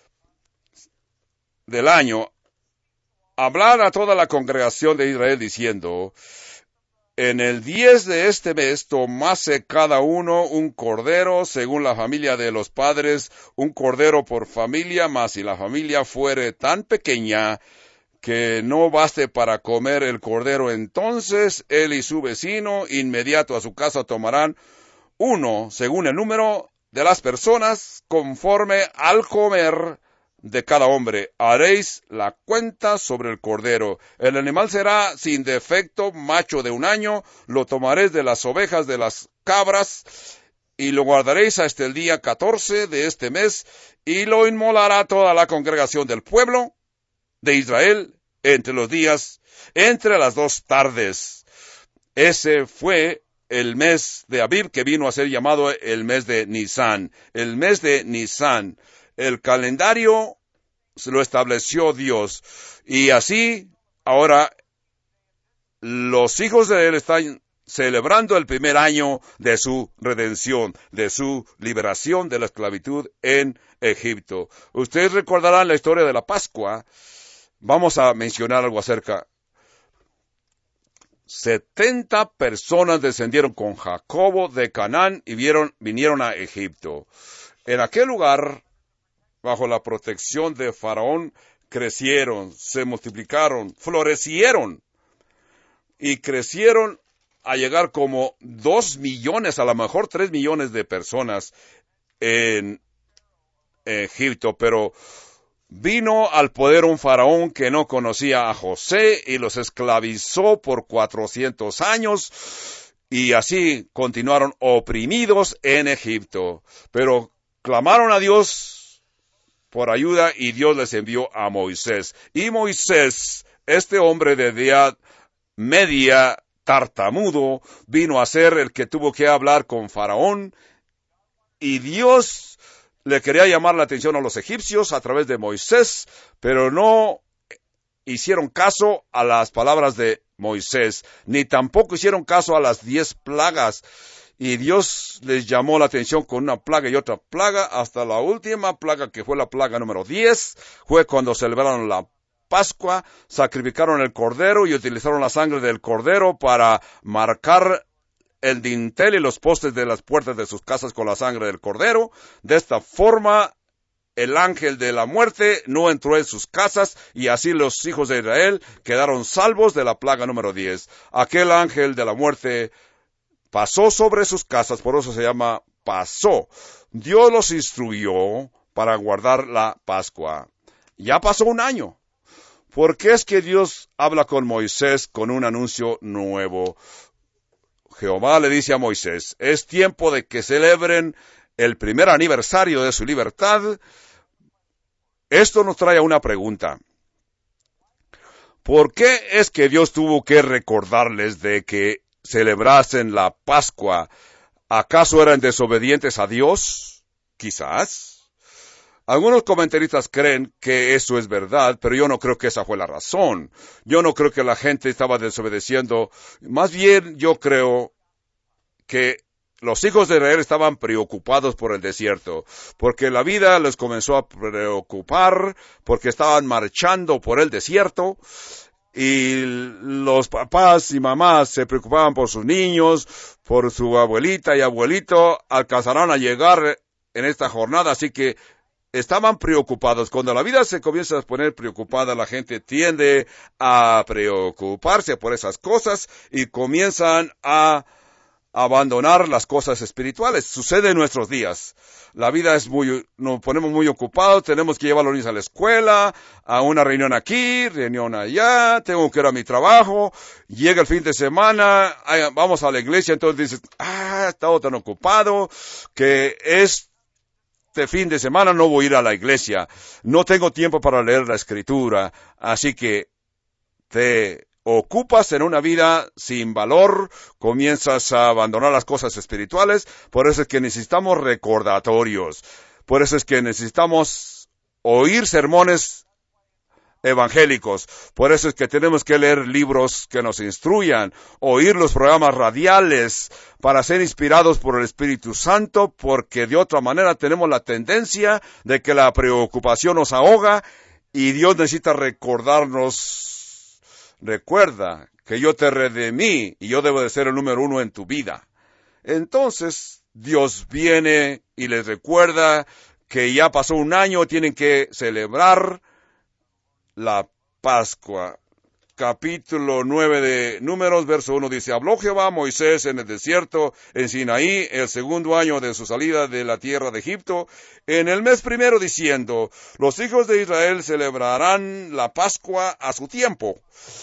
del año. Hablar a toda la congregación de Israel diciendo, en el diez de este mes tomase cada uno un cordero según la familia de los padres, un cordero por familia, mas si la familia fuere tan pequeña que no baste para comer el cordero, entonces él y su vecino inmediato a su casa tomarán uno según el número de las personas, conforme al comer de cada hombre. Haréis la cuenta sobre el cordero. El animal será sin defecto, macho de un año. Lo tomaréis de las ovejas, de las cabras, y lo guardaréis hasta el día catorce de este mes, y lo inmolará toda la congregación del pueblo de Israel entre los días, entre las dos tardes. ese fue el mes de Abib, que vino a ser llamado el mes de Nisan. El mes de Nisan. El calendario se lo estableció Dios. Y así, ahora, los hijos de él están celebrando el primer año de su redención, de su liberación de la esclavitud en Egipto. Ustedes recordarán la historia de la Pascua. Vamos a mencionar algo acerca. Setenta personas descendieron con Jacobo de Canaán y vieron, vinieron a Egipto. En aquel lugar, bajo la protección de Faraón, crecieron, se multiplicaron, florecieron y crecieron a llegar como dos millones, a lo mejor tres millones de personas en Egipto, pero vino al poder un faraón que no conocía a José y los esclavizó por cuatrocientos años y así continuaron oprimidos en Egipto. Pero clamaron a Dios por ayuda y Dios les envió a Moisés. Y Moisés, este hombre de edad media, tartamudo, vino a ser el que tuvo que hablar con faraón y Dios le quería llamar la atención a los egipcios a través de Moisés, pero no hicieron caso a las palabras de Moisés, ni tampoco hicieron caso a las diez plagas. Y Dios les llamó la atención con una plaga y otra plaga, hasta la última plaga, que fue la plaga número diez, fue cuando celebraron la Pascua, sacrificaron el cordero y utilizaron la sangre del cordero para marcar el dintel y los postes de las puertas de sus casas con la sangre del cordero. De esta forma, el ángel de la muerte no entró en sus casas y así los hijos de Israel quedaron salvos de la plaga número diez. Aquel ángel de la muerte pasó sobre sus casas, por eso se llama pasó. Dios los instruyó para guardar la Pascua. Ya pasó un año. ¿Por qué es que Dios habla con Moisés con un anuncio nuevo? Jehová le dice a Moisés, es tiempo de que celebren el primer aniversario de su libertad. Esto nos trae a una pregunta. ¿Por qué es que Dios tuvo que recordarles de que celebrasen la Pascua? ¿Acaso eran desobedientes a Dios? Quizás. Algunos comentaristas creen que eso es verdad, pero yo no creo que esa fue la razón. Yo no creo que la gente estaba desobedeciendo. Más bien, yo creo que los hijos de Israel estaban preocupados por el desierto, porque la vida les comenzó a preocupar, porque estaban marchando por el desierto, y los papás y mamás se preocupaban por sus niños, por su abuelita y abuelito, alcanzarán a llegar en esta jornada, así que estaban preocupados. Cuando la vida se comienza a poner preocupada, la gente tiende a preocuparse por esas cosas y comienzan a abandonar las cosas espirituales. Sucede en nuestros días. La vida es muy, nos ponemos muy ocupados, tenemos que llevar a los niños a la escuela, a una reunión aquí, reunión allá, tengo que ir a mi trabajo, llega el fin de semana, vamos a la iglesia, entonces dices, ah, he estado tan ocupado que es Este fin de semana no voy a ir a la iglesia, no tengo tiempo para leer la escritura, así que te ocupas en una vida sin valor, comienzas a abandonar las cosas espirituales. Por eso es que necesitamos recordatorios, por eso es que necesitamos oír sermones evangélicos, por eso es que tenemos que leer libros que nos instruyan, oír los programas radiales para ser inspirados por el Espíritu Santo, porque de otra manera tenemos la tendencia de que la preocupación nos ahoga y Dios necesita recordarnos, recuerda que yo te redimí y yo debo de ser el número uno en tu vida. Entonces Dios viene y les recuerda que ya pasó un año, tienen que celebrar la Pascua. Capítulo nueve de Números, verso uno dice, habló Jehová a Moisés en el desierto, en Sinaí, el segundo año de su salida de la tierra de Egipto, en el mes primero, diciendo, los hijos de Israel celebrarán la Pascua a su tiempo,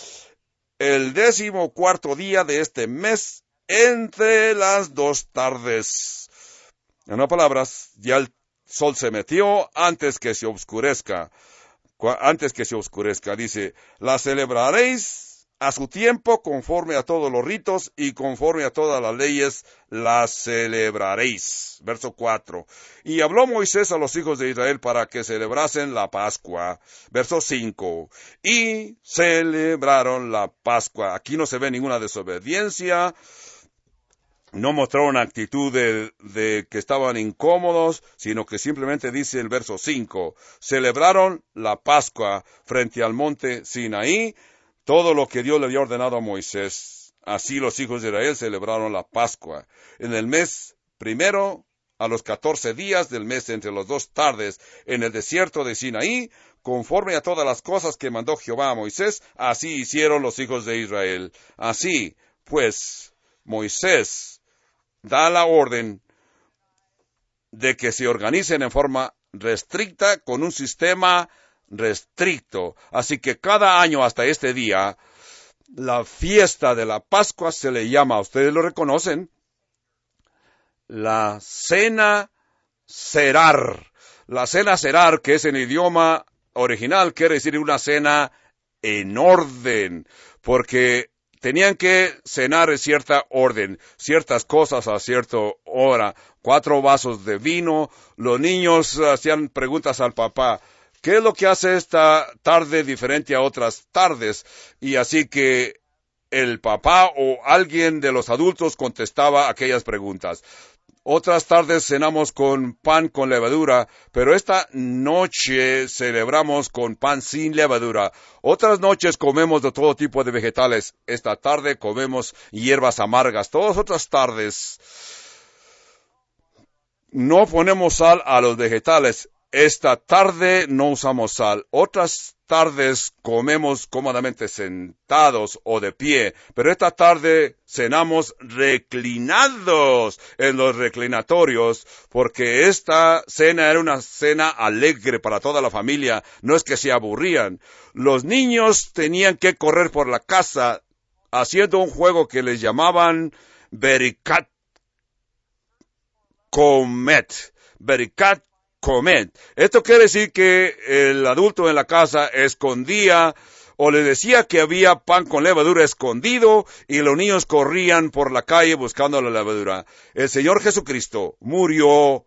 el décimo cuarto día de este mes, entre las dos tardes. En otras palabras, ya el sol se metió antes que se oscurezca. Antes que se oscurezca, dice, la celebraréis a su tiempo, conforme a todos los ritos y conforme a todas las leyes, las celebraréis. Verso cuatro. Y habló Moisés a los hijos de Israel para que celebrasen la Pascua. Verso cinco. Y celebraron la Pascua. Aquí no se ve ninguna desobediencia. No mostraron actitud de, de que estaban incómodos, sino que simplemente dice el verso cinco. Celebraron la Pascua frente al monte Sinaí, todo lo que Dios le había ordenado a Moisés. Así los hijos de Israel celebraron la Pascua. En el mes primero, a los catorce días del mes entre las dos tardes, en el desierto de Sinaí, conforme a todas las cosas que mandó Jehová a Moisés, así hicieron los hijos de Israel. Así, pues, Moisés da la orden de que se organicen en forma restricta con un sistema restricto. Así que cada año hasta este día, la fiesta de la Pascua se le llama, ustedes lo reconocen, la Cena Serar. La Cena Serar, que es en idioma original, quiere decir una cena en orden, porque tenían que cenar en cierta orden, ciertas cosas a cierta hora, cuatro vasos de vino. Los niños hacían preguntas al papá, ¿qué es lo que hace esta tarde diferente a otras tardes? Y así que el papá o alguien de los adultos contestaba aquellas preguntas. Otras tardes cenamos con pan con levadura, pero esta noche celebramos con pan sin levadura. Otras noches comemos de todo tipo de vegetales. Esta tarde comemos hierbas amargas. Todas otras tardes no ponemos sal a los vegetales. Esta tarde no usamos sal. Otras tardes comemos cómodamente sentados o de pie, pero esta tarde cenamos reclinados en los reclinatorios, porque esta cena era una cena alegre para toda la familia. No es que se aburrían. Los niños tenían que correr por la casa haciendo un juego que les llamaban Bericat Comet. Bericat Comet. Esto quiere decir que el adulto en la casa escondía o le decía que había pan con levadura escondido y los niños corrían por la calle buscando la levadura. El Señor Jesucristo murió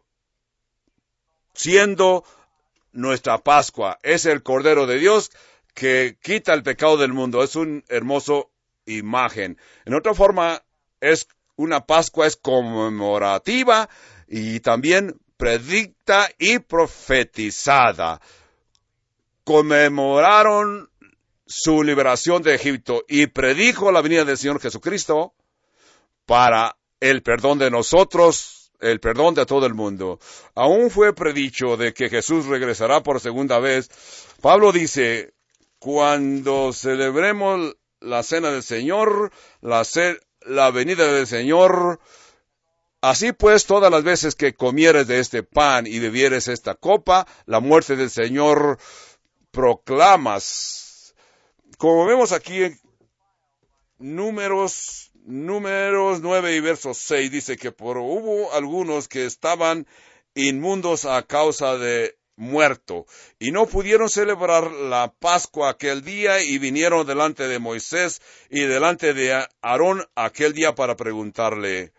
siendo nuestra Pascua. Es el Cordero de Dios que quita el pecado del mundo. Es una hermosa imagen. En otra forma, es una Pascua es conmemorativa y también predicta y profetizada. Conmemoraron su liberación de Egipto y predijo la venida del Señor Jesucristo para el perdón de nosotros, el perdón de todo el mundo. Aún fue predicho de que Jesús regresará por segunda vez. Pablo dice, cuando celebremos la cena del Señor, la, ce- la venida del Señor, así pues, todas las veces que comieres de este pan y bebieres esta copa, la muerte del Señor proclamas. Como vemos aquí en Números, Números nueve y verso seis, dice que por, hubo algunos que estaban inmundos a causa de muerto, y no pudieron celebrar la Pascua aquel día, y vinieron delante de Moisés y delante de Aarón aquel día para preguntarle,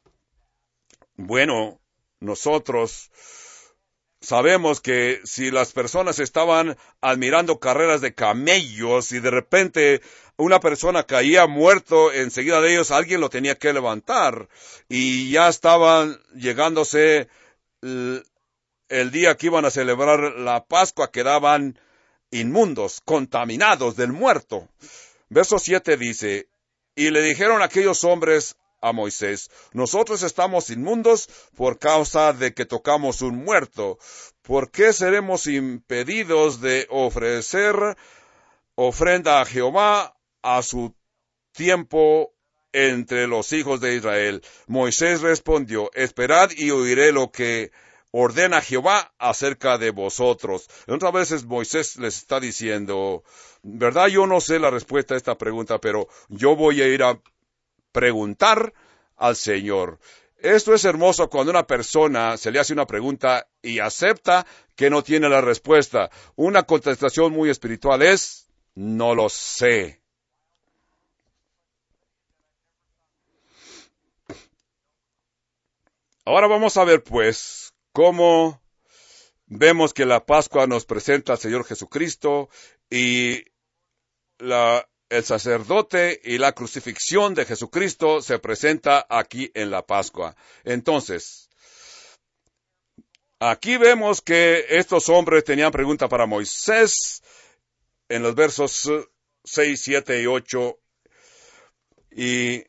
bueno, nosotros sabemos que si las personas estaban admirando carreras de camellos y de repente una persona caía muerto enseguida de ellos, alguien lo tenía que levantar. Y ya estaban llegándose el, el día que iban a celebrar la Pascua, quedaban inmundos, contaminados del muerto. Verso siete dice, y le dijeron aquellos hombres a Moisés, nosotros estamos inmundos por causa de que tocamos un muerto. ¿Por qué seremos impedidos de ofrecer ofrenda a Jehová a su tiempo entre los hijos de Israel? Moisés respondió, esperad y oiré lo que ordena Jehová acerca de vosotros. Otras veces Moisés les está diciendo, verdad, yo no sé la respuesta a esta pregunta, pero yo voy a ir a preguntar al Señor. Esto es hermoso cuando una persona se le hace una pregunta y acepta que no tiene la respuesta. Una contestación muy espiritual es, no lo sé. Ahora vamos a ver, pues, cómo vemos que la Pascua nos presenta al Señor Jesucristo y la, el sacerdote y la crucifixión de Jesucristo se presenta aquí en la Pascua. Entonces, aquí vemos que estos hombres tenían pregunta para Moisés en los versos seis, siete y ocho. Y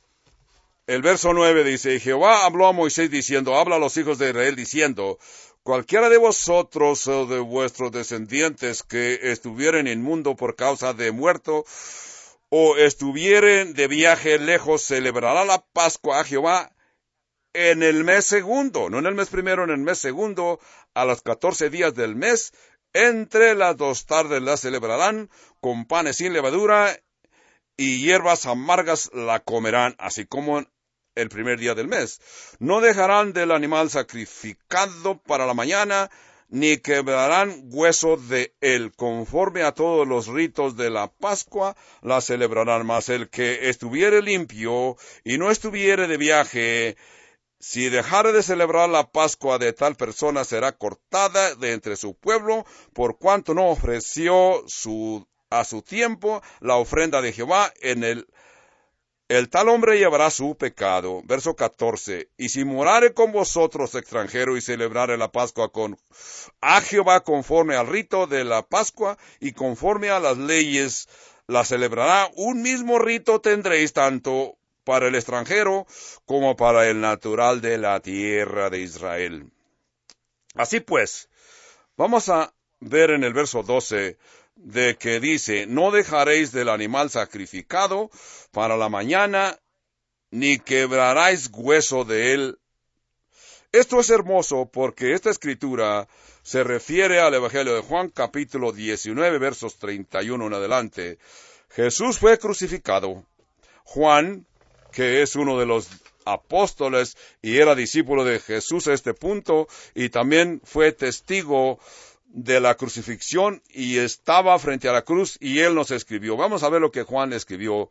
el verso nueve dice, y Jehová habló a Moisés diciendo, habla a los hijos de Israel diciendo, cualquiera de vosotros o de vuestros descendientes que estuvieren inmundo por causa de muerto, o estuvieren de viaje lejos, celebrará la Pascua a Jehová en el mes segundo, no en el mes primero, en el mes segundo, a los catorce días del mes, entre las dos tardes la celebrarán, con panes sin levadura, y hierbas amargas la comerán, así como el primer día del mes. No dejarán del animal sacrificado para la mañana, ni quebrarán hueso de él. Conforme a todos los ritos de la Pascua, la celebrarán. Mas el que estuviere limpio y no estuviere de viaje, si dejare de celebrar la Pascua de tal persona, será cortada de entre su pueblo, por cuanto no ofreció su, a su tiempo la ofrenda de Jehová. En el El tal hombre llevará su pecado. Verso catorce. Y si morare con vosotros extranjero y celebrare la Pascua con a Jehová conforme al rito de la Pascua y conforme a las leyes, la celebrará. Un mismo rito tendréis tanto para el extranjero como para el natural de la tierra de Israel. Así pues, vamos a ver en el verso doce de que dice, no dejaréis del animal sacrificado para la mañana, ni quebraráis hueso de él. Esto es hermoso porque esta escritura se refiere al Evangelio de Juan, capítulo diecinueve, versos treinta y uno en adelante. Jesús fue crucificado. Juan, que es uno de los apóstoles y era discípulo de Jesús a este punto, y también fue testigo de la crucifixión y estaba frente a la cruz y él nos escribió. Vamos a ver lo que Juan escribió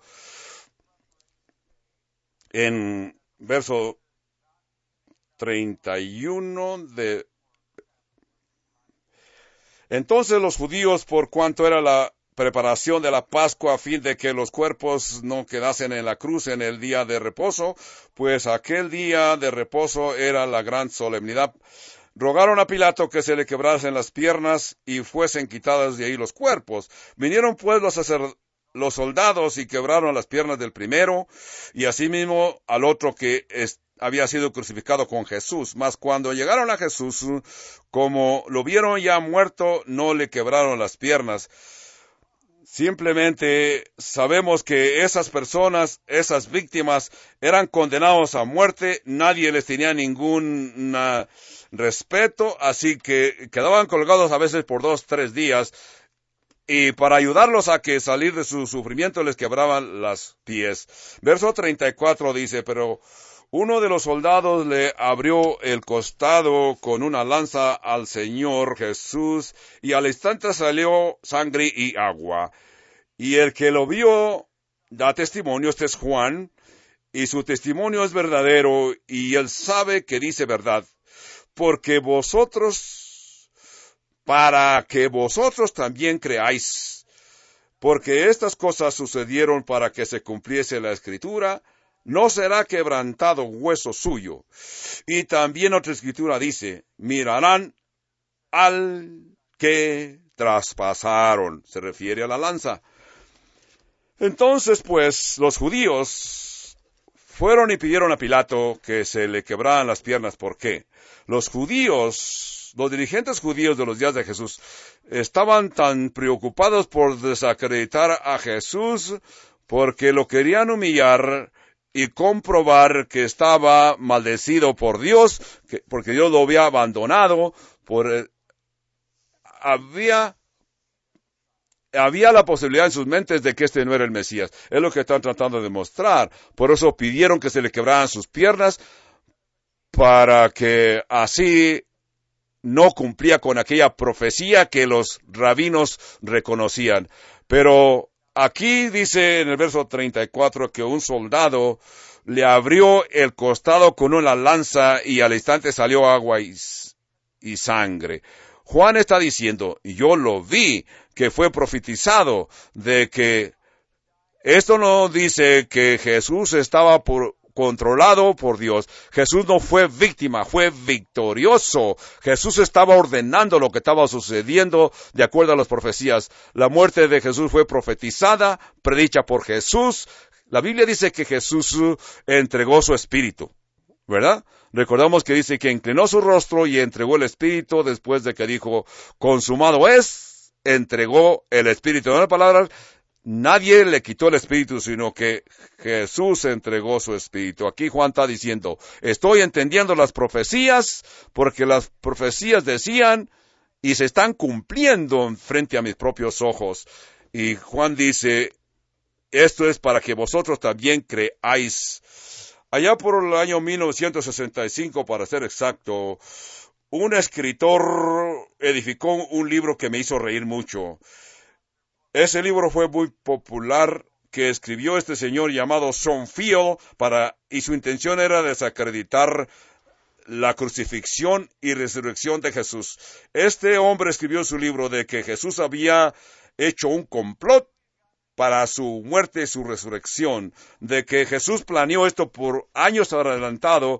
en verso treinta y uno de... Entonces los judíos, por cuanto era la preparación de la Pascua a fin de que los cuerpos no quedasen en la cruz en el día de reposo, pues aquel día de reposo era la gran solemnidad, rogaron a Pilato que se le quebrasen las piernas y fuesen quitadas de ahí los cuerpos. Vinieron pues los, sacer, los soldados y quebraron las piernas del primero y asimismo al otro que es, había sido crucificado con Jesús. Mas cuando llegaron a Jesús, como lo vieron ya muerto, no le quebraron las piernas. Simplemente sabemos que esas personas, esas víctimas, eran condenados a muerte, nadie les tenía ningún uh, respeto, así que quedaban colgados a veces por dos, tres días, y para ayudarlos a que salir de su sufrimiento les quebraban las pies. Verso treinta y cuatro dice, pero uno de los soldados le abrió el costado con una lanza al Señor Jesús, y al instante salió sangre y agua. Y el que lo vio da testimonio, este es Juan, y su testimonio es verdadero, y él sabe que dice verdad, porque vosotros, para que vosotros también creáis, porque estas cosas sucedieron para que se cumpliese la Escritura, no será quebrantado hueso suyo. Y también otra Escritura dice, mirarán al que traspasaron, se refiere a la lanza. Entonces, pues, los judíos fueron y pidieron a Pilato que se le quebraran las piernas. ¿Por qué? Los judíos, los dirigentes judíos de los días de Jesús, estaban tan preocupados por desacreditar a Jesús porque lo querían humillar y comprobar que estaba maldecido por Dios, que, porque Dios lo había abandonado, por, eh, había... Había la posibilidad en sus mentes de que este no era el Mesías. Es lo que están tratando de mostrar. Por eso pidieron que se le quebraran sus piernas para que así no cumplía con aquella profecía que los rabinos reconocían. Pero aquí dice en el verso treinta y cuatro que un soldado le abrió el costado con una lanza y al instante salió agua y, y sangre. Juan está diciendo, yo lo vi, que fue profetizado de que esto no dice que Jesús estaba por, controlado por Dios. Jesús no fue víctima, fue victorioso. Jesús estaba ordenando lo que estaba sucediendo de acuerdo a las profecías. La muerte de Jesús fue profetizada, predicha por Jesús. La Biblia dice que Jesús entregó su espíritu, ¿verdad? Recordamos que dice que inclinó su rostro y entregó el espíritu después de que dijo, consumado es, entregó el espíritu. En otras palabras, nadie le quitó el espíritu, sino que Jesús entregó su espíritu. Aquí Juan está diciendo, estoy entendiendo las profecías, porque las profecías decían y se están cumpliendo frente a mis propios ojos. Y Juan dice, esto es para que vosotros también creáis. Allá por el año mil novecientos sesenta y cinco, para ser exacto, un escritor edificó un libro que me hizo reír mucho. Ese libro fue muy popular, que escribió este señor llamado Schoenfield, para, y su intención era desacreditar la crucifixión y resurrección de Jesús. Este hombre escribió su libro de que Jesús había hecho un complot para su muerte y su resurrección, de que Jesús planeó esto por años adelantado,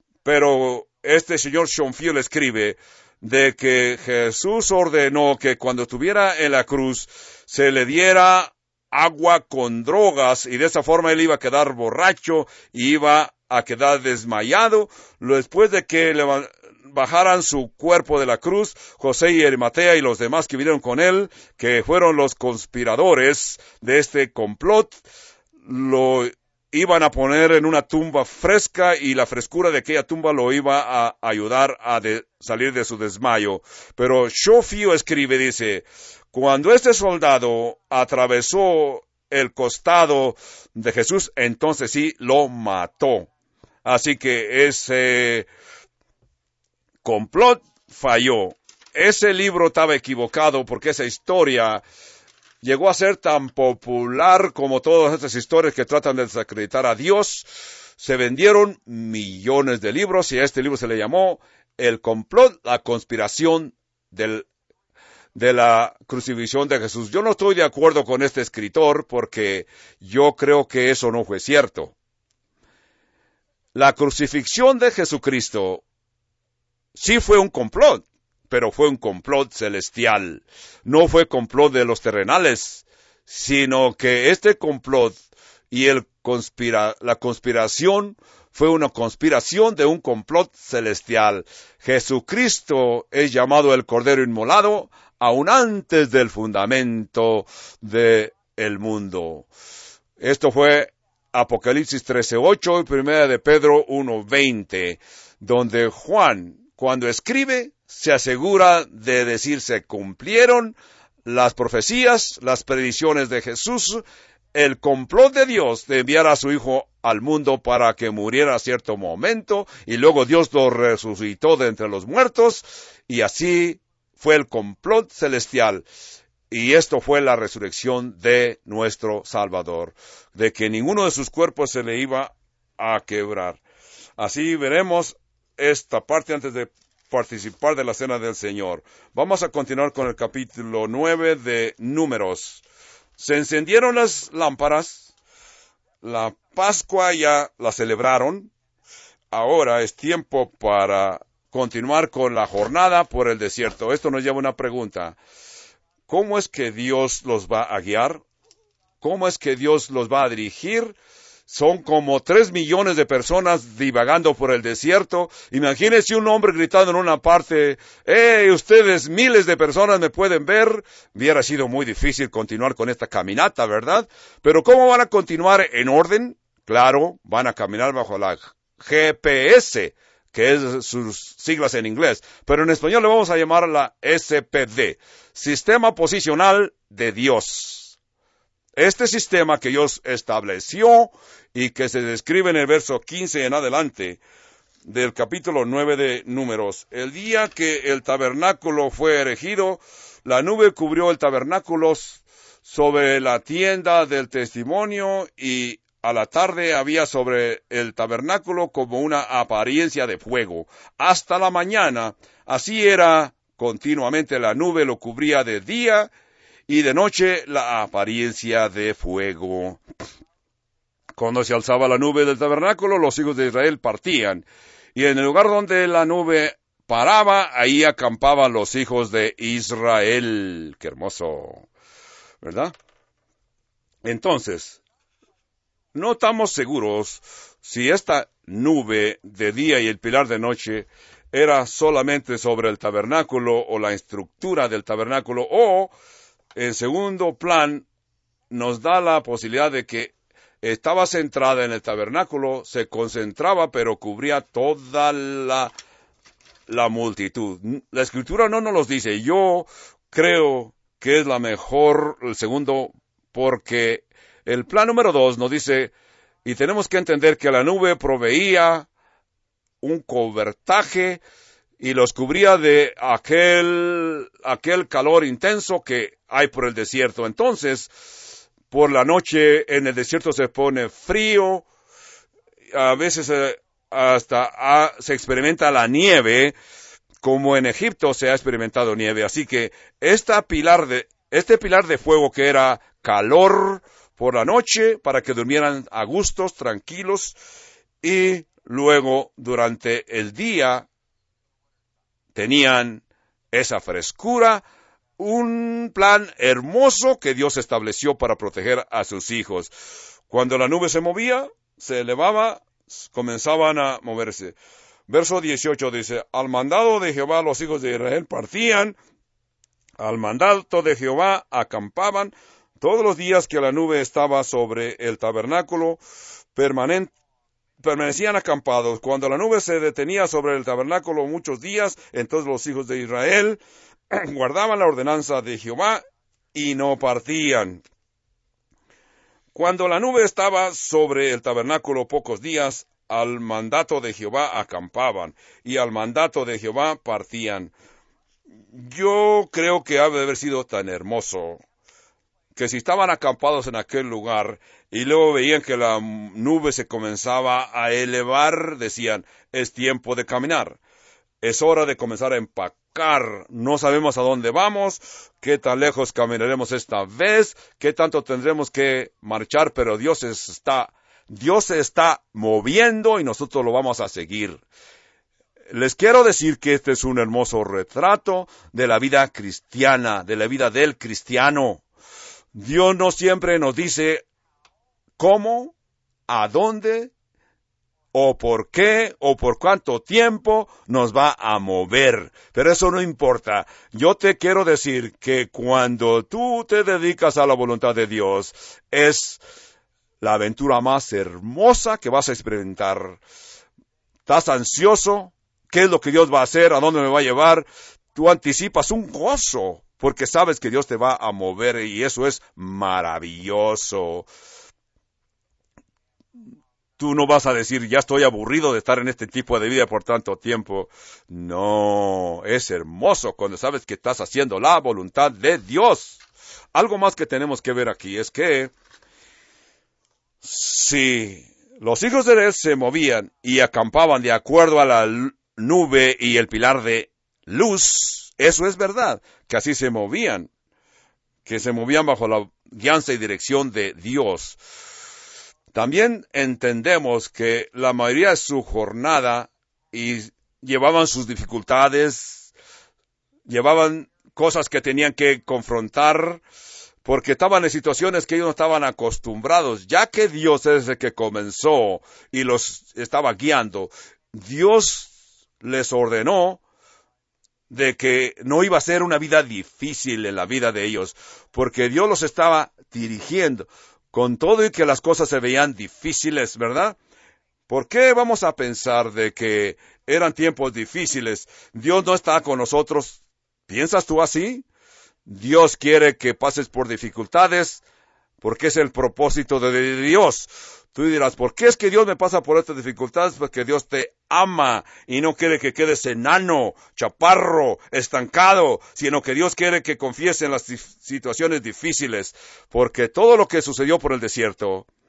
pero este señor Schoenfield escribe de que Jesús ordenó que cuando estuviera en la cruz se le diera agua con drogas y de esa forma él iba a quedar borracho y iba a quedar desmayado. Después de que le bajaran su cuerpo de la cruz, José y Arimatea y los demás que vinieron con él, que fueron los conspiradores de este complot, lo iban a poner en una tumba fresca y la frescura de aquella tumba lo iba a ayudar a de salir de su desmayo. Pero Schoenfield escribe, dice, cuando este soldado atravesó el costado de Jesús, entonces sí lo mató. Así que ese complot falló. Ese libro estaba equivocado porque esa historia llegó a ser tan popular como todas estas historias que tratan de desacreditar a Dios. Se vendieron millones de libros y a este libro se le llamó El complot, la conspiración del, de la crucifixión de Jesús. Yo no estoy de acuerdo con este escritor porque yo creo que eso no fue cierto. La crucifixión de Jesucristo sí fue un complot, pero fue un complot celestial. No fue complot de los terrenales, sino que este complot y el conspira, la conspiración fue una conspiración de un complot celestial. Jesucristo es llamado el Cordero Inmolado aún antes del fundamento del mundo. Esto fue Apocalipsis trece ocho y Primera de Pedro uno veinte, donde Juan, cuando escribe, se asegura de decir se cumplieron las profecías, las predicciones de Jesús, el complot de Dios de enviar a su Hijo al mundo para que muriera a cierto momento, y luego Dios lo resucitó de entre los muertos, y así fue el complot celestial. Y esto fue la resurrección de nuestro Salvador, de que ninguno de sus cuerpos se le iba a quebrar. Así veremos esta parte antes de participar de la cena del Señor. Vamos a continuar con el capítulo nueve de Números. Se encendieron las lámparas, la Pascua ya la celebraron, ahora es tiempo para continuar con la jornada por el desierto. Esto nos lleva a una pregunta. ¿Cómo es que Dios los va a guiar? ¿Cómo es que Dios los va a dirigir? Son como tres millones de personas divagando por el desierto. Imagínense un hombre gritando en una parte, ¡hey, ustedes, miles de personas me pueden ver! Hubiera sido muy difícil continuar con esta caminata, ¿verdad? Pero ¿cómo van a continuar en orden? Claro, van a caminar bajo la G P S, que es sus siglas en inglés. Pero en español le vamos a llamar la S P D, Sistema Posicional de Dios. Este sistema que Dios estableció y que se describe en el verso quince en adelante del capítulo nueve de Números. El día que el tabernáculo fue erigido, la nube cubrió el tabernáculo sobre la tienda del testimonio y a la tarde había sobre el tabernáculo como una apariencia de fuego. Hasta la mañana, así era continuamente, la nube lo cubría de día y de noche la apariencia de fuego. Cuando se alzaba la nube del tabernáculo, los hijos de Israel partían, y en el lugar donde la nube paraba, ahí acampaban los hijos de Israel. ¡Qué hermoso! ¿Verdad? Entonces, no estamos seguros si esta nube de día y el pilar de noche era solamente sobre el tabernáculo o la estructura del tabernáculo, o, en segundo plan, nos da la posibilidad de que estaba centrada en el tabernáculo, se concentraba, pero cubría toda la, la multitud. La Escritura no nos los dice. Yo creo que es la mejor, el segundo, porque el plan número dos nos dice, y tenemos que entender que la nube proveía un cobertaje y los cubría de aquel, aquel calor intenso que hay por el desierto. Entonces, por la noche en el desierto se pone frío, a veces eh, hasta ah, se experimenta la nieve, como en Egipto se ha experimentado nieve. Así que esta pilar de, este pilar de fuego que era calor por la noche, para que durmieran a gustos, tranquilos, y luego durante el día tenían esa frescura, un plan hermoso que Dios estableció para proteger a sus hijos. Cuando la nube se movía, se elevaba, comenzaban a moverse. Verso dieciocho dice, al mandado de Jehová los hijos de Israel partían, al mandato de Jehová acampaban, todos los días que la nube estaba sobre el tabernáculo, permanente, permanecían acampados. Cuando la nube se detenía sobre el tabernáculo muchos días, entonces los hijos de Israel guardaban la ordenanza de Jehová y no partían. Cuando la nube estaba sobre el tabernáculo pocos días, al mandato de Jehová acampaban, y al mandato de Jehová partían. Yo creo que ha de haber sido tan hermoso, que si estaban acampados en aquel lugar, y luego veían que la nube se comenzaba a elevar, decían, es tiempo de caminar. Es hora de comenzar a empacar. No sabemos a dónde vamos, qué tan lejos caminaremos esta vez, qué tanto tendremos que marchar, pero Dios está, Dios se está moviendo y nosotros lo vamos a seguir. Les quiero decir que este es un hermoso retrato de la vida cristiana, de la vida del cristiano. Dios no siempre nos dice cómo, a dónde, o por qué, o por cuánto tiempo nos va a mover. Pero eso no importa. Yo te quiero decir que cuando tú te dedicas a la voluntad de Dios, es la aventura más hermosa que vas a experimentar. ¿Estás ansioso? ¿Qué es lo que Dios va a hacer? ¿A dónde me va a llevar? Tú anticipas un gozo, porque sabes que Dios te va a mover, y eso es maravilloso. Tú no vas a decir, ya estoy aburrido de estar en este tipo de vida por tanto tiempo. No, es hermoso cuando sabes que estás haciendo la voluntad de Dios. Algo más que tenemos que ver aquí es que si los hijos de Israel se movían y acampaban de acuerdo a la nube y el pilar de luz, eso es verdad, que así se movían, que se movían bajo la guianza y dirección de Dios. También entendemos que la mayoría de su jornada y llevaban sus dificultades, llevaban cosas que tenían que confrontar, porque estaban en situaciones que ellos no estaban acostumbrados, ya que Dios es el que comenzó y los estaba guiando. Dios les ordenó de que no iba a ser una vida difícil en la vida de ellos, porque Dios los estaba dirigiendo. Con todo y que las cosas se veían difíciles, ¿verdad? ¿Por qué vamos a pensar de que eran tiempos difíciles? Dios no está con nosotros. ¿Piensas tú así? Dios quiere que pases por dificultades, porque es el propósito de Dios. Tú dirás, ¿por qué es que Dios me pasa por estas dificultades? Porque Dios te ama y no quiere que quedes enano, chaparro, estancado, sino que Dios quiere que confíes en las situaciones difíciles, porque todo lo que sucedió por el desierto,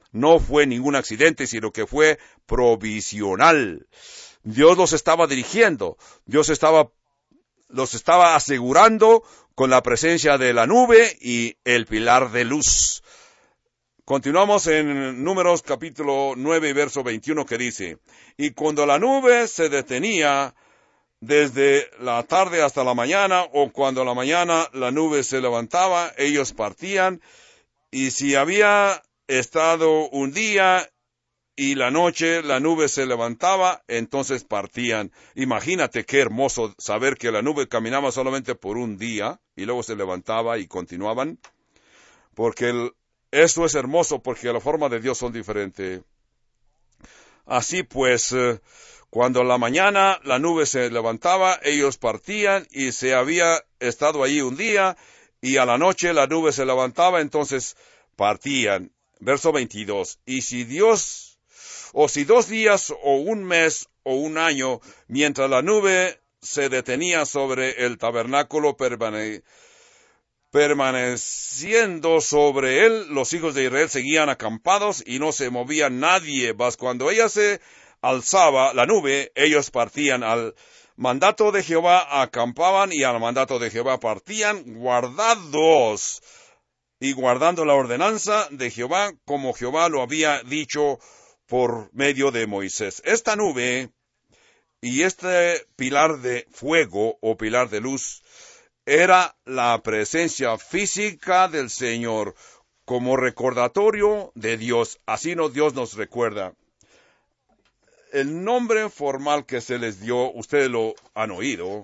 No fue ningún accidente, sino que fue provisional. Dios los estaba dirigiendo. Dios estaba, los estaba asegurando con la presencia de la nube y el pilar de luz. Continuamos en Números capítulo nueve, verso veintiuno, que dice: y cuando la nube se detenía desde la tarde hasta la mañana, o cuando a la mañana la nube se levantaba, ellos partían, y si había estado un día y la noche la nube se levantaba, entonces partían. Imagínate qué hermoso saber que la nube caminaba solamente por un día, y luego se levantaba y continuaban, porque el Esto es hermoso, porque la forma de Dios son diferentes. Así pues, eh, cuando a la mañana la nube se levantaba, ellos partían, y se había estado allí un día, y a la noche la nube se levantaba, entonces partían. Verso veintidós. Y si Dios, o si dos días, o un mes, o un año, mientras la nube se detenía sobre el tabernáculo, permanecía, permaneciendo sobre él, los hijos de Israel seguían acampados y no se movía nadie. Mas cuando ella se alzaba, la nube, ellos partían. Al mandato de Jehová acampaban, y al mandato de Jehová partían, guardados y guardando la ordenanza de Jehová, como Jehová lo había dicho por medio de Moisés. Esta nube y este pilar de fuego o pilar de luz era la presencia física del Señor como recordatorio de Dios. Así no Dios nos recuerda. El nombre formal que se les dio, ustedes lo han oído.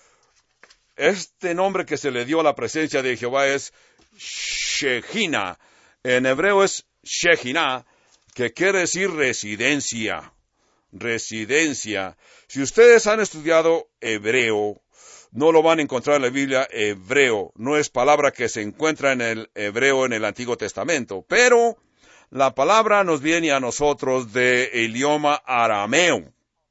Este nombre que se le dio a la presencia de Jehová es Shejina. En hebreo es Shejina, que quiere decir residencia. Residencia. Si ustedes han estudiado hebreo, no lo van a encontrar en la Biblia hebreo. No es palabra que se encuentra en el hebreo en el Antiguo Testamento. Pero la palabra nos viene a nosotros del idioma arameo,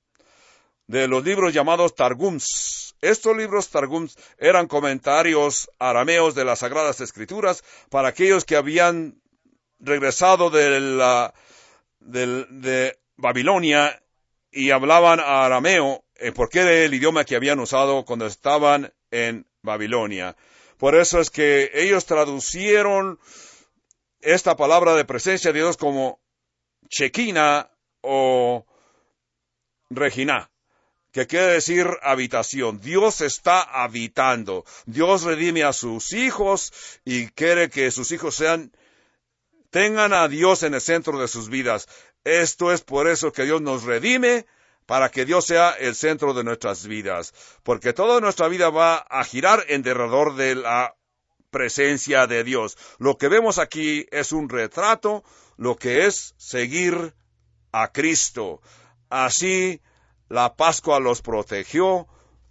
de los libros llamados Targums. Estos libros Targums eran comentarios arameos de las Sagradas Escrituras para aquellos que habían regresado de, la, de, de Babilonia y hablaban arameo, porque era el idioma que habían usado cuando estaban en Babilonia. Por eso es que ellos traducieron esta palabra de presencia de Dios como Shekinah o Regina, que quiere decir habitación. Dios está habitando. Dios redime a sus hijos y quiere que sus hijos sean, tengan a Dios en el centro de sus vidas. Esto es por eso que Dios nos redime, para que Dios sea el centro de nuestras vidas, porque toda nuestra vida va a girar en derredor de la presencia de Dios. Lo que vemos aquí es un retrato, lo que es seguir a Cristo. Así la Pascua los protegió,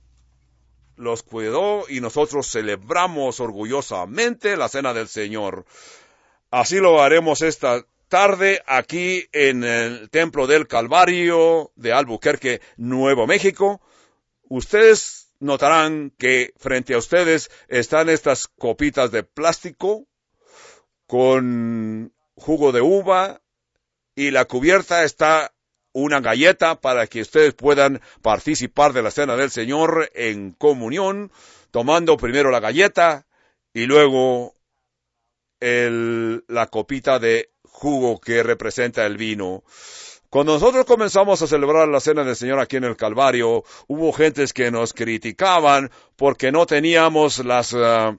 los cuidó, y nosotros celebramos orgullosamente la cena del Señor. Así lo haremos esta tarde aquí en el Templo del Calvario de Albuquerque, Nuevo México. Ustedes notarán que frente a ustedes están estas copitas de plástico con jugo de uva, y la cubierta está una galleta para que ustedes puedan participar de la cena del Señor en comunión, tomando primero la galleta y luego el, la copita de jugo que representa el vino. Cuando nosotros comenzamos a celebrar la cena del Señor aquí en el Calvario, hubo gentes que nos criticaban porque no teníamos las uh,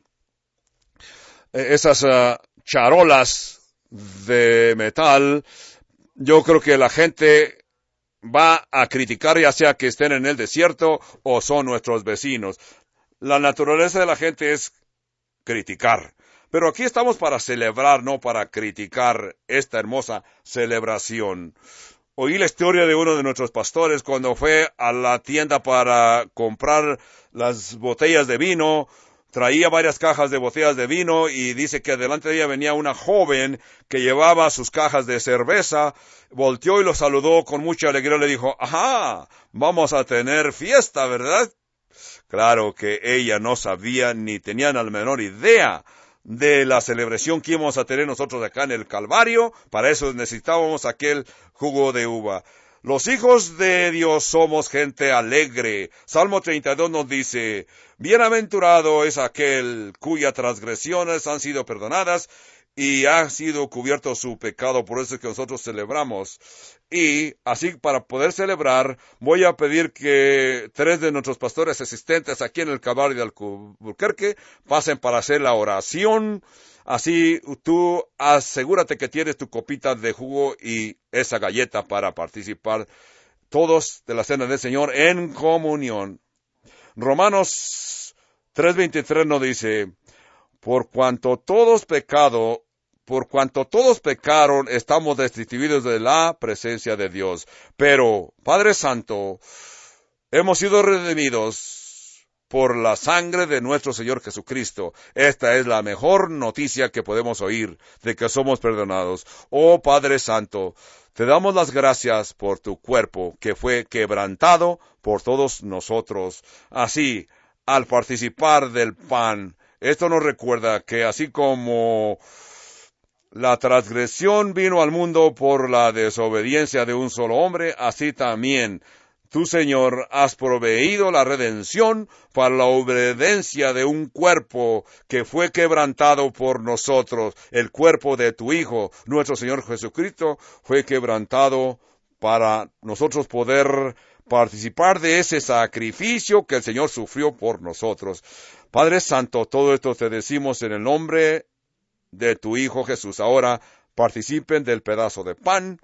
esas uh, charolas de metal. Yo creo que la gente va a criticar, ya sea que estén en el desierto o son nuestros vecinos. La naturaleza de la gente es criticar. Pero aquí estamos para celebrar, no para criticar esta hermosa celebración. Oí la historia de uno de nuestros pastores cuando fue a la tienda para comprar las botellas de vino. Traía varias cajas de botellas de vino y dice que delante de ella venía una joven que llevaba sus cajas de cerveza. Volteó y lo saludó con mucha alegría. Le dijo, ajá, vamos a tener fiesta, ¿verdad? Claro que ella no sabía ni tenía la menor idea de la celebración que íbamos a tener nosotros acá en el Calvario. Para eso necesitábamos aquel jugo de uva. Los hijos de Dios somos gente alegre. Salmo treinta y dos nos dice, bienaventurado es aquel cuyas transgresiones han sido perdonadas y ha sido cubierto su pecado. Por eso es que nosotros celebramos. Y así, para poder celebrar, voy a pedir que tres de nuestros pastores asistentes aquí en el Calvario de Albuquerque pasen para hacer la oración. Así tú asegúrate que tienes tu copita de jugo y esa galleta para participar todos de la cena del Señor en comunión. Romanos tres veintitrés nos dice, por cuanto todos pecado, por cuanto todos pecaron, estamos destituidos de la presencia de Dios. Pero, Padre Santo, hemos sido redimidos por la sangre de nuestro Señor Jesucristo. Esta es la mejor noticia que podemos oír, de que somos perdonados. Oh Padre Santo, te damos las gracias por tu cuerpo, que fue quebrantado por todos nosotros. Así, al participar del pan, esto nos recuerda que así como la transgresión vino al mundo por la desobediencia de un solo hombre, así también tú, Señor, has proveído la redención para la obediencia de un cuerpo que fue quebrantado por nosotros. El cuerpo de tu Hijo, nuestro Señor Jesucristo, fue quebrantado para nosotros poder participar de ese sacrificio que el Señor sufrió por nosotros. Padre Santo, todo esto te decimos en el nombre de tu Hijo Jesús. Ahora participen del pedazo de pan.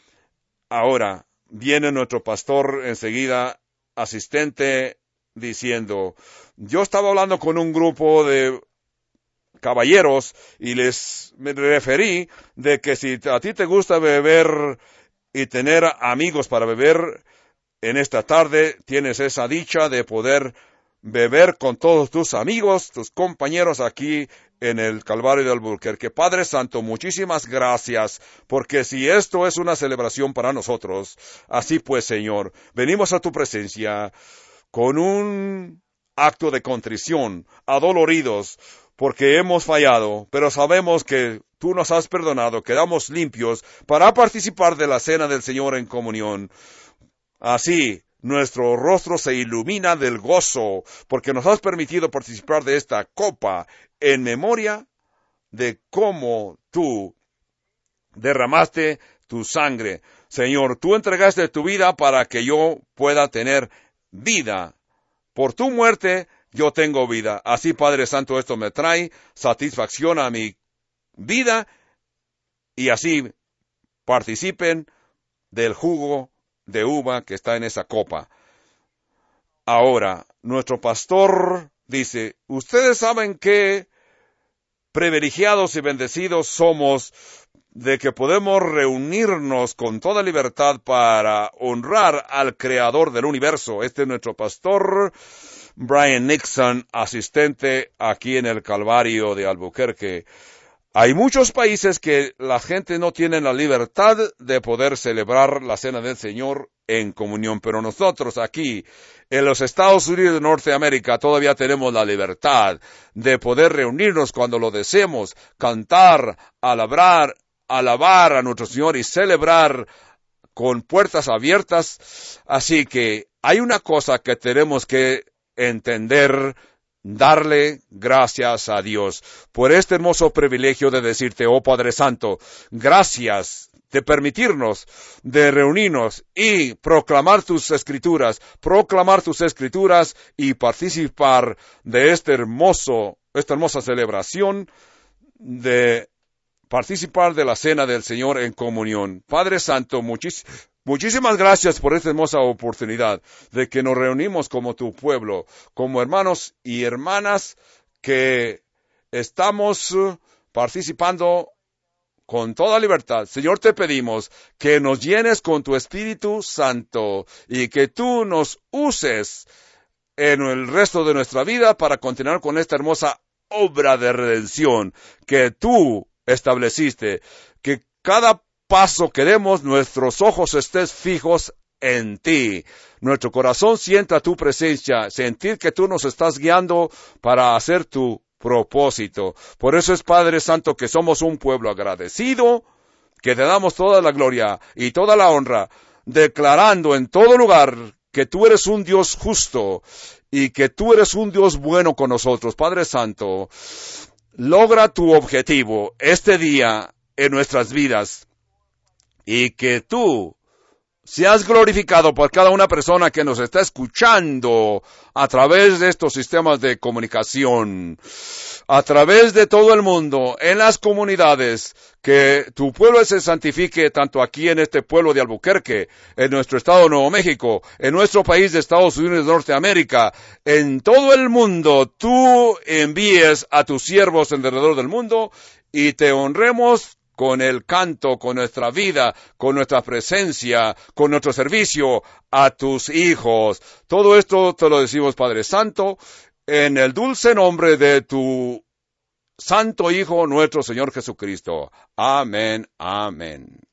Ahora viene nuestro pastor enseguida, asistente, diciendo, yo estaba hablando con un grupo de caballeros y les me referí de que si a ti te gusta beber y tener amigos para beber, en esta tarde tienes esa dicha de poder beber con todos tus amigos, tus compañeros aquí en el Calvario de Albuquerque. Padre Santo, muchísimas gracias, porque si esto es una celebración para nosotros, así pues, Señor, venimos a tu presencia con un acto de contrición, adoloridos, porque hemos fallado, pero sabemos que tú nos has perdonado, quedamos limpios para participar de la cena del Señor en comunión. Así, nuestro rostro se ilumina del gozo, porque nos has permitido participar de esta copa en memoria de cómo tú derramaste tu sangre. Señor, tú entregaste tu vida para que yo pueda tener vida. Por tu muerte, yo tengo vida. Así, Padre Santo, esto me trae satisfacción a mi vida, y así participen del jugo de uva que está en esa copa. Ahora, nuestro pastor dice, ustedes saben que privilegiados y bendecidos somos de que podemos reunirnos con toda libertad para honrar al Creador del universo. Este es nuestro pastor Brian Nixon, asistente aquí en el Calvario de Albuquerque. Hay muchos países que la gente no tiene la libertad de poder celebrar la Cena del Señor en comunión, pero nosotros aquí, en los Estados Unidos de Norteamérica, todavía tenemos la libertad de poder reunirnos cuando lo deseemos, cantar, alabar, alabar a nuestro Señor y celebrar con puertas abiertas. Así que hay una cosa que tenemos que entender: darle gracias a Dios por este hermoso privilegio de decirte, oh Padre Santo, gracias de permitirnos de reunirnos y proclamar tus escrituras, proclamar tus escrituras y participar de este hermoso, esta hermosa celebración de participar de la cena del Señor en comunión. Padre Santo, muchísimas Muchísimas gracias por esta hermosa oportunidad de que nos reunimos como tu pueblo, como hermanos y hermanas que estamos participando con toda libertad. Señor, te pedimos que nos llenes con tu Espíritu Santo y que tú nos uses en el resto de nuestra vida para continuar con esta hermosa obra de redención que tú estableciste. Que cada paso que demos, nuestros ojos estén fijos en ti. Nuestro corazón sienta tu presencia, sentir que tú nos estás guiando para hacer tu propósito. Por eso es, Padre Santo, que somos un pueblo agradecido, que te damos toda la gloria y toda la honra, declarando en todo lugar que tú eres un Dios justo y que tú eres un Dios bueno con nosotros. Padre Santo, logra tu objetivo este día en nuestras vidas y que tú seas glorificado por cada una persona que nos está escuchando a través de estos sistemas de comunicación, a través de todo el mundo, en las comunidades, que tu pueblo se santifique tanto aquí en este pueblo de Albuquerque, en nuestro estado de Nuevo México, en nuestro país de Estados Unidos de Norteamérica, en todo el mundo. Tú envíes a tus siervos alrededor del mundo y te honremos con el canto, con nuestra vida, con nuestra presencia, con nuestro servicio a tus hijos. Todo esto te lo decimos, Padre Santo, en el dulce nombre de tu Santo Hijo, nuestro Señor Jesucristo. Amén, amén.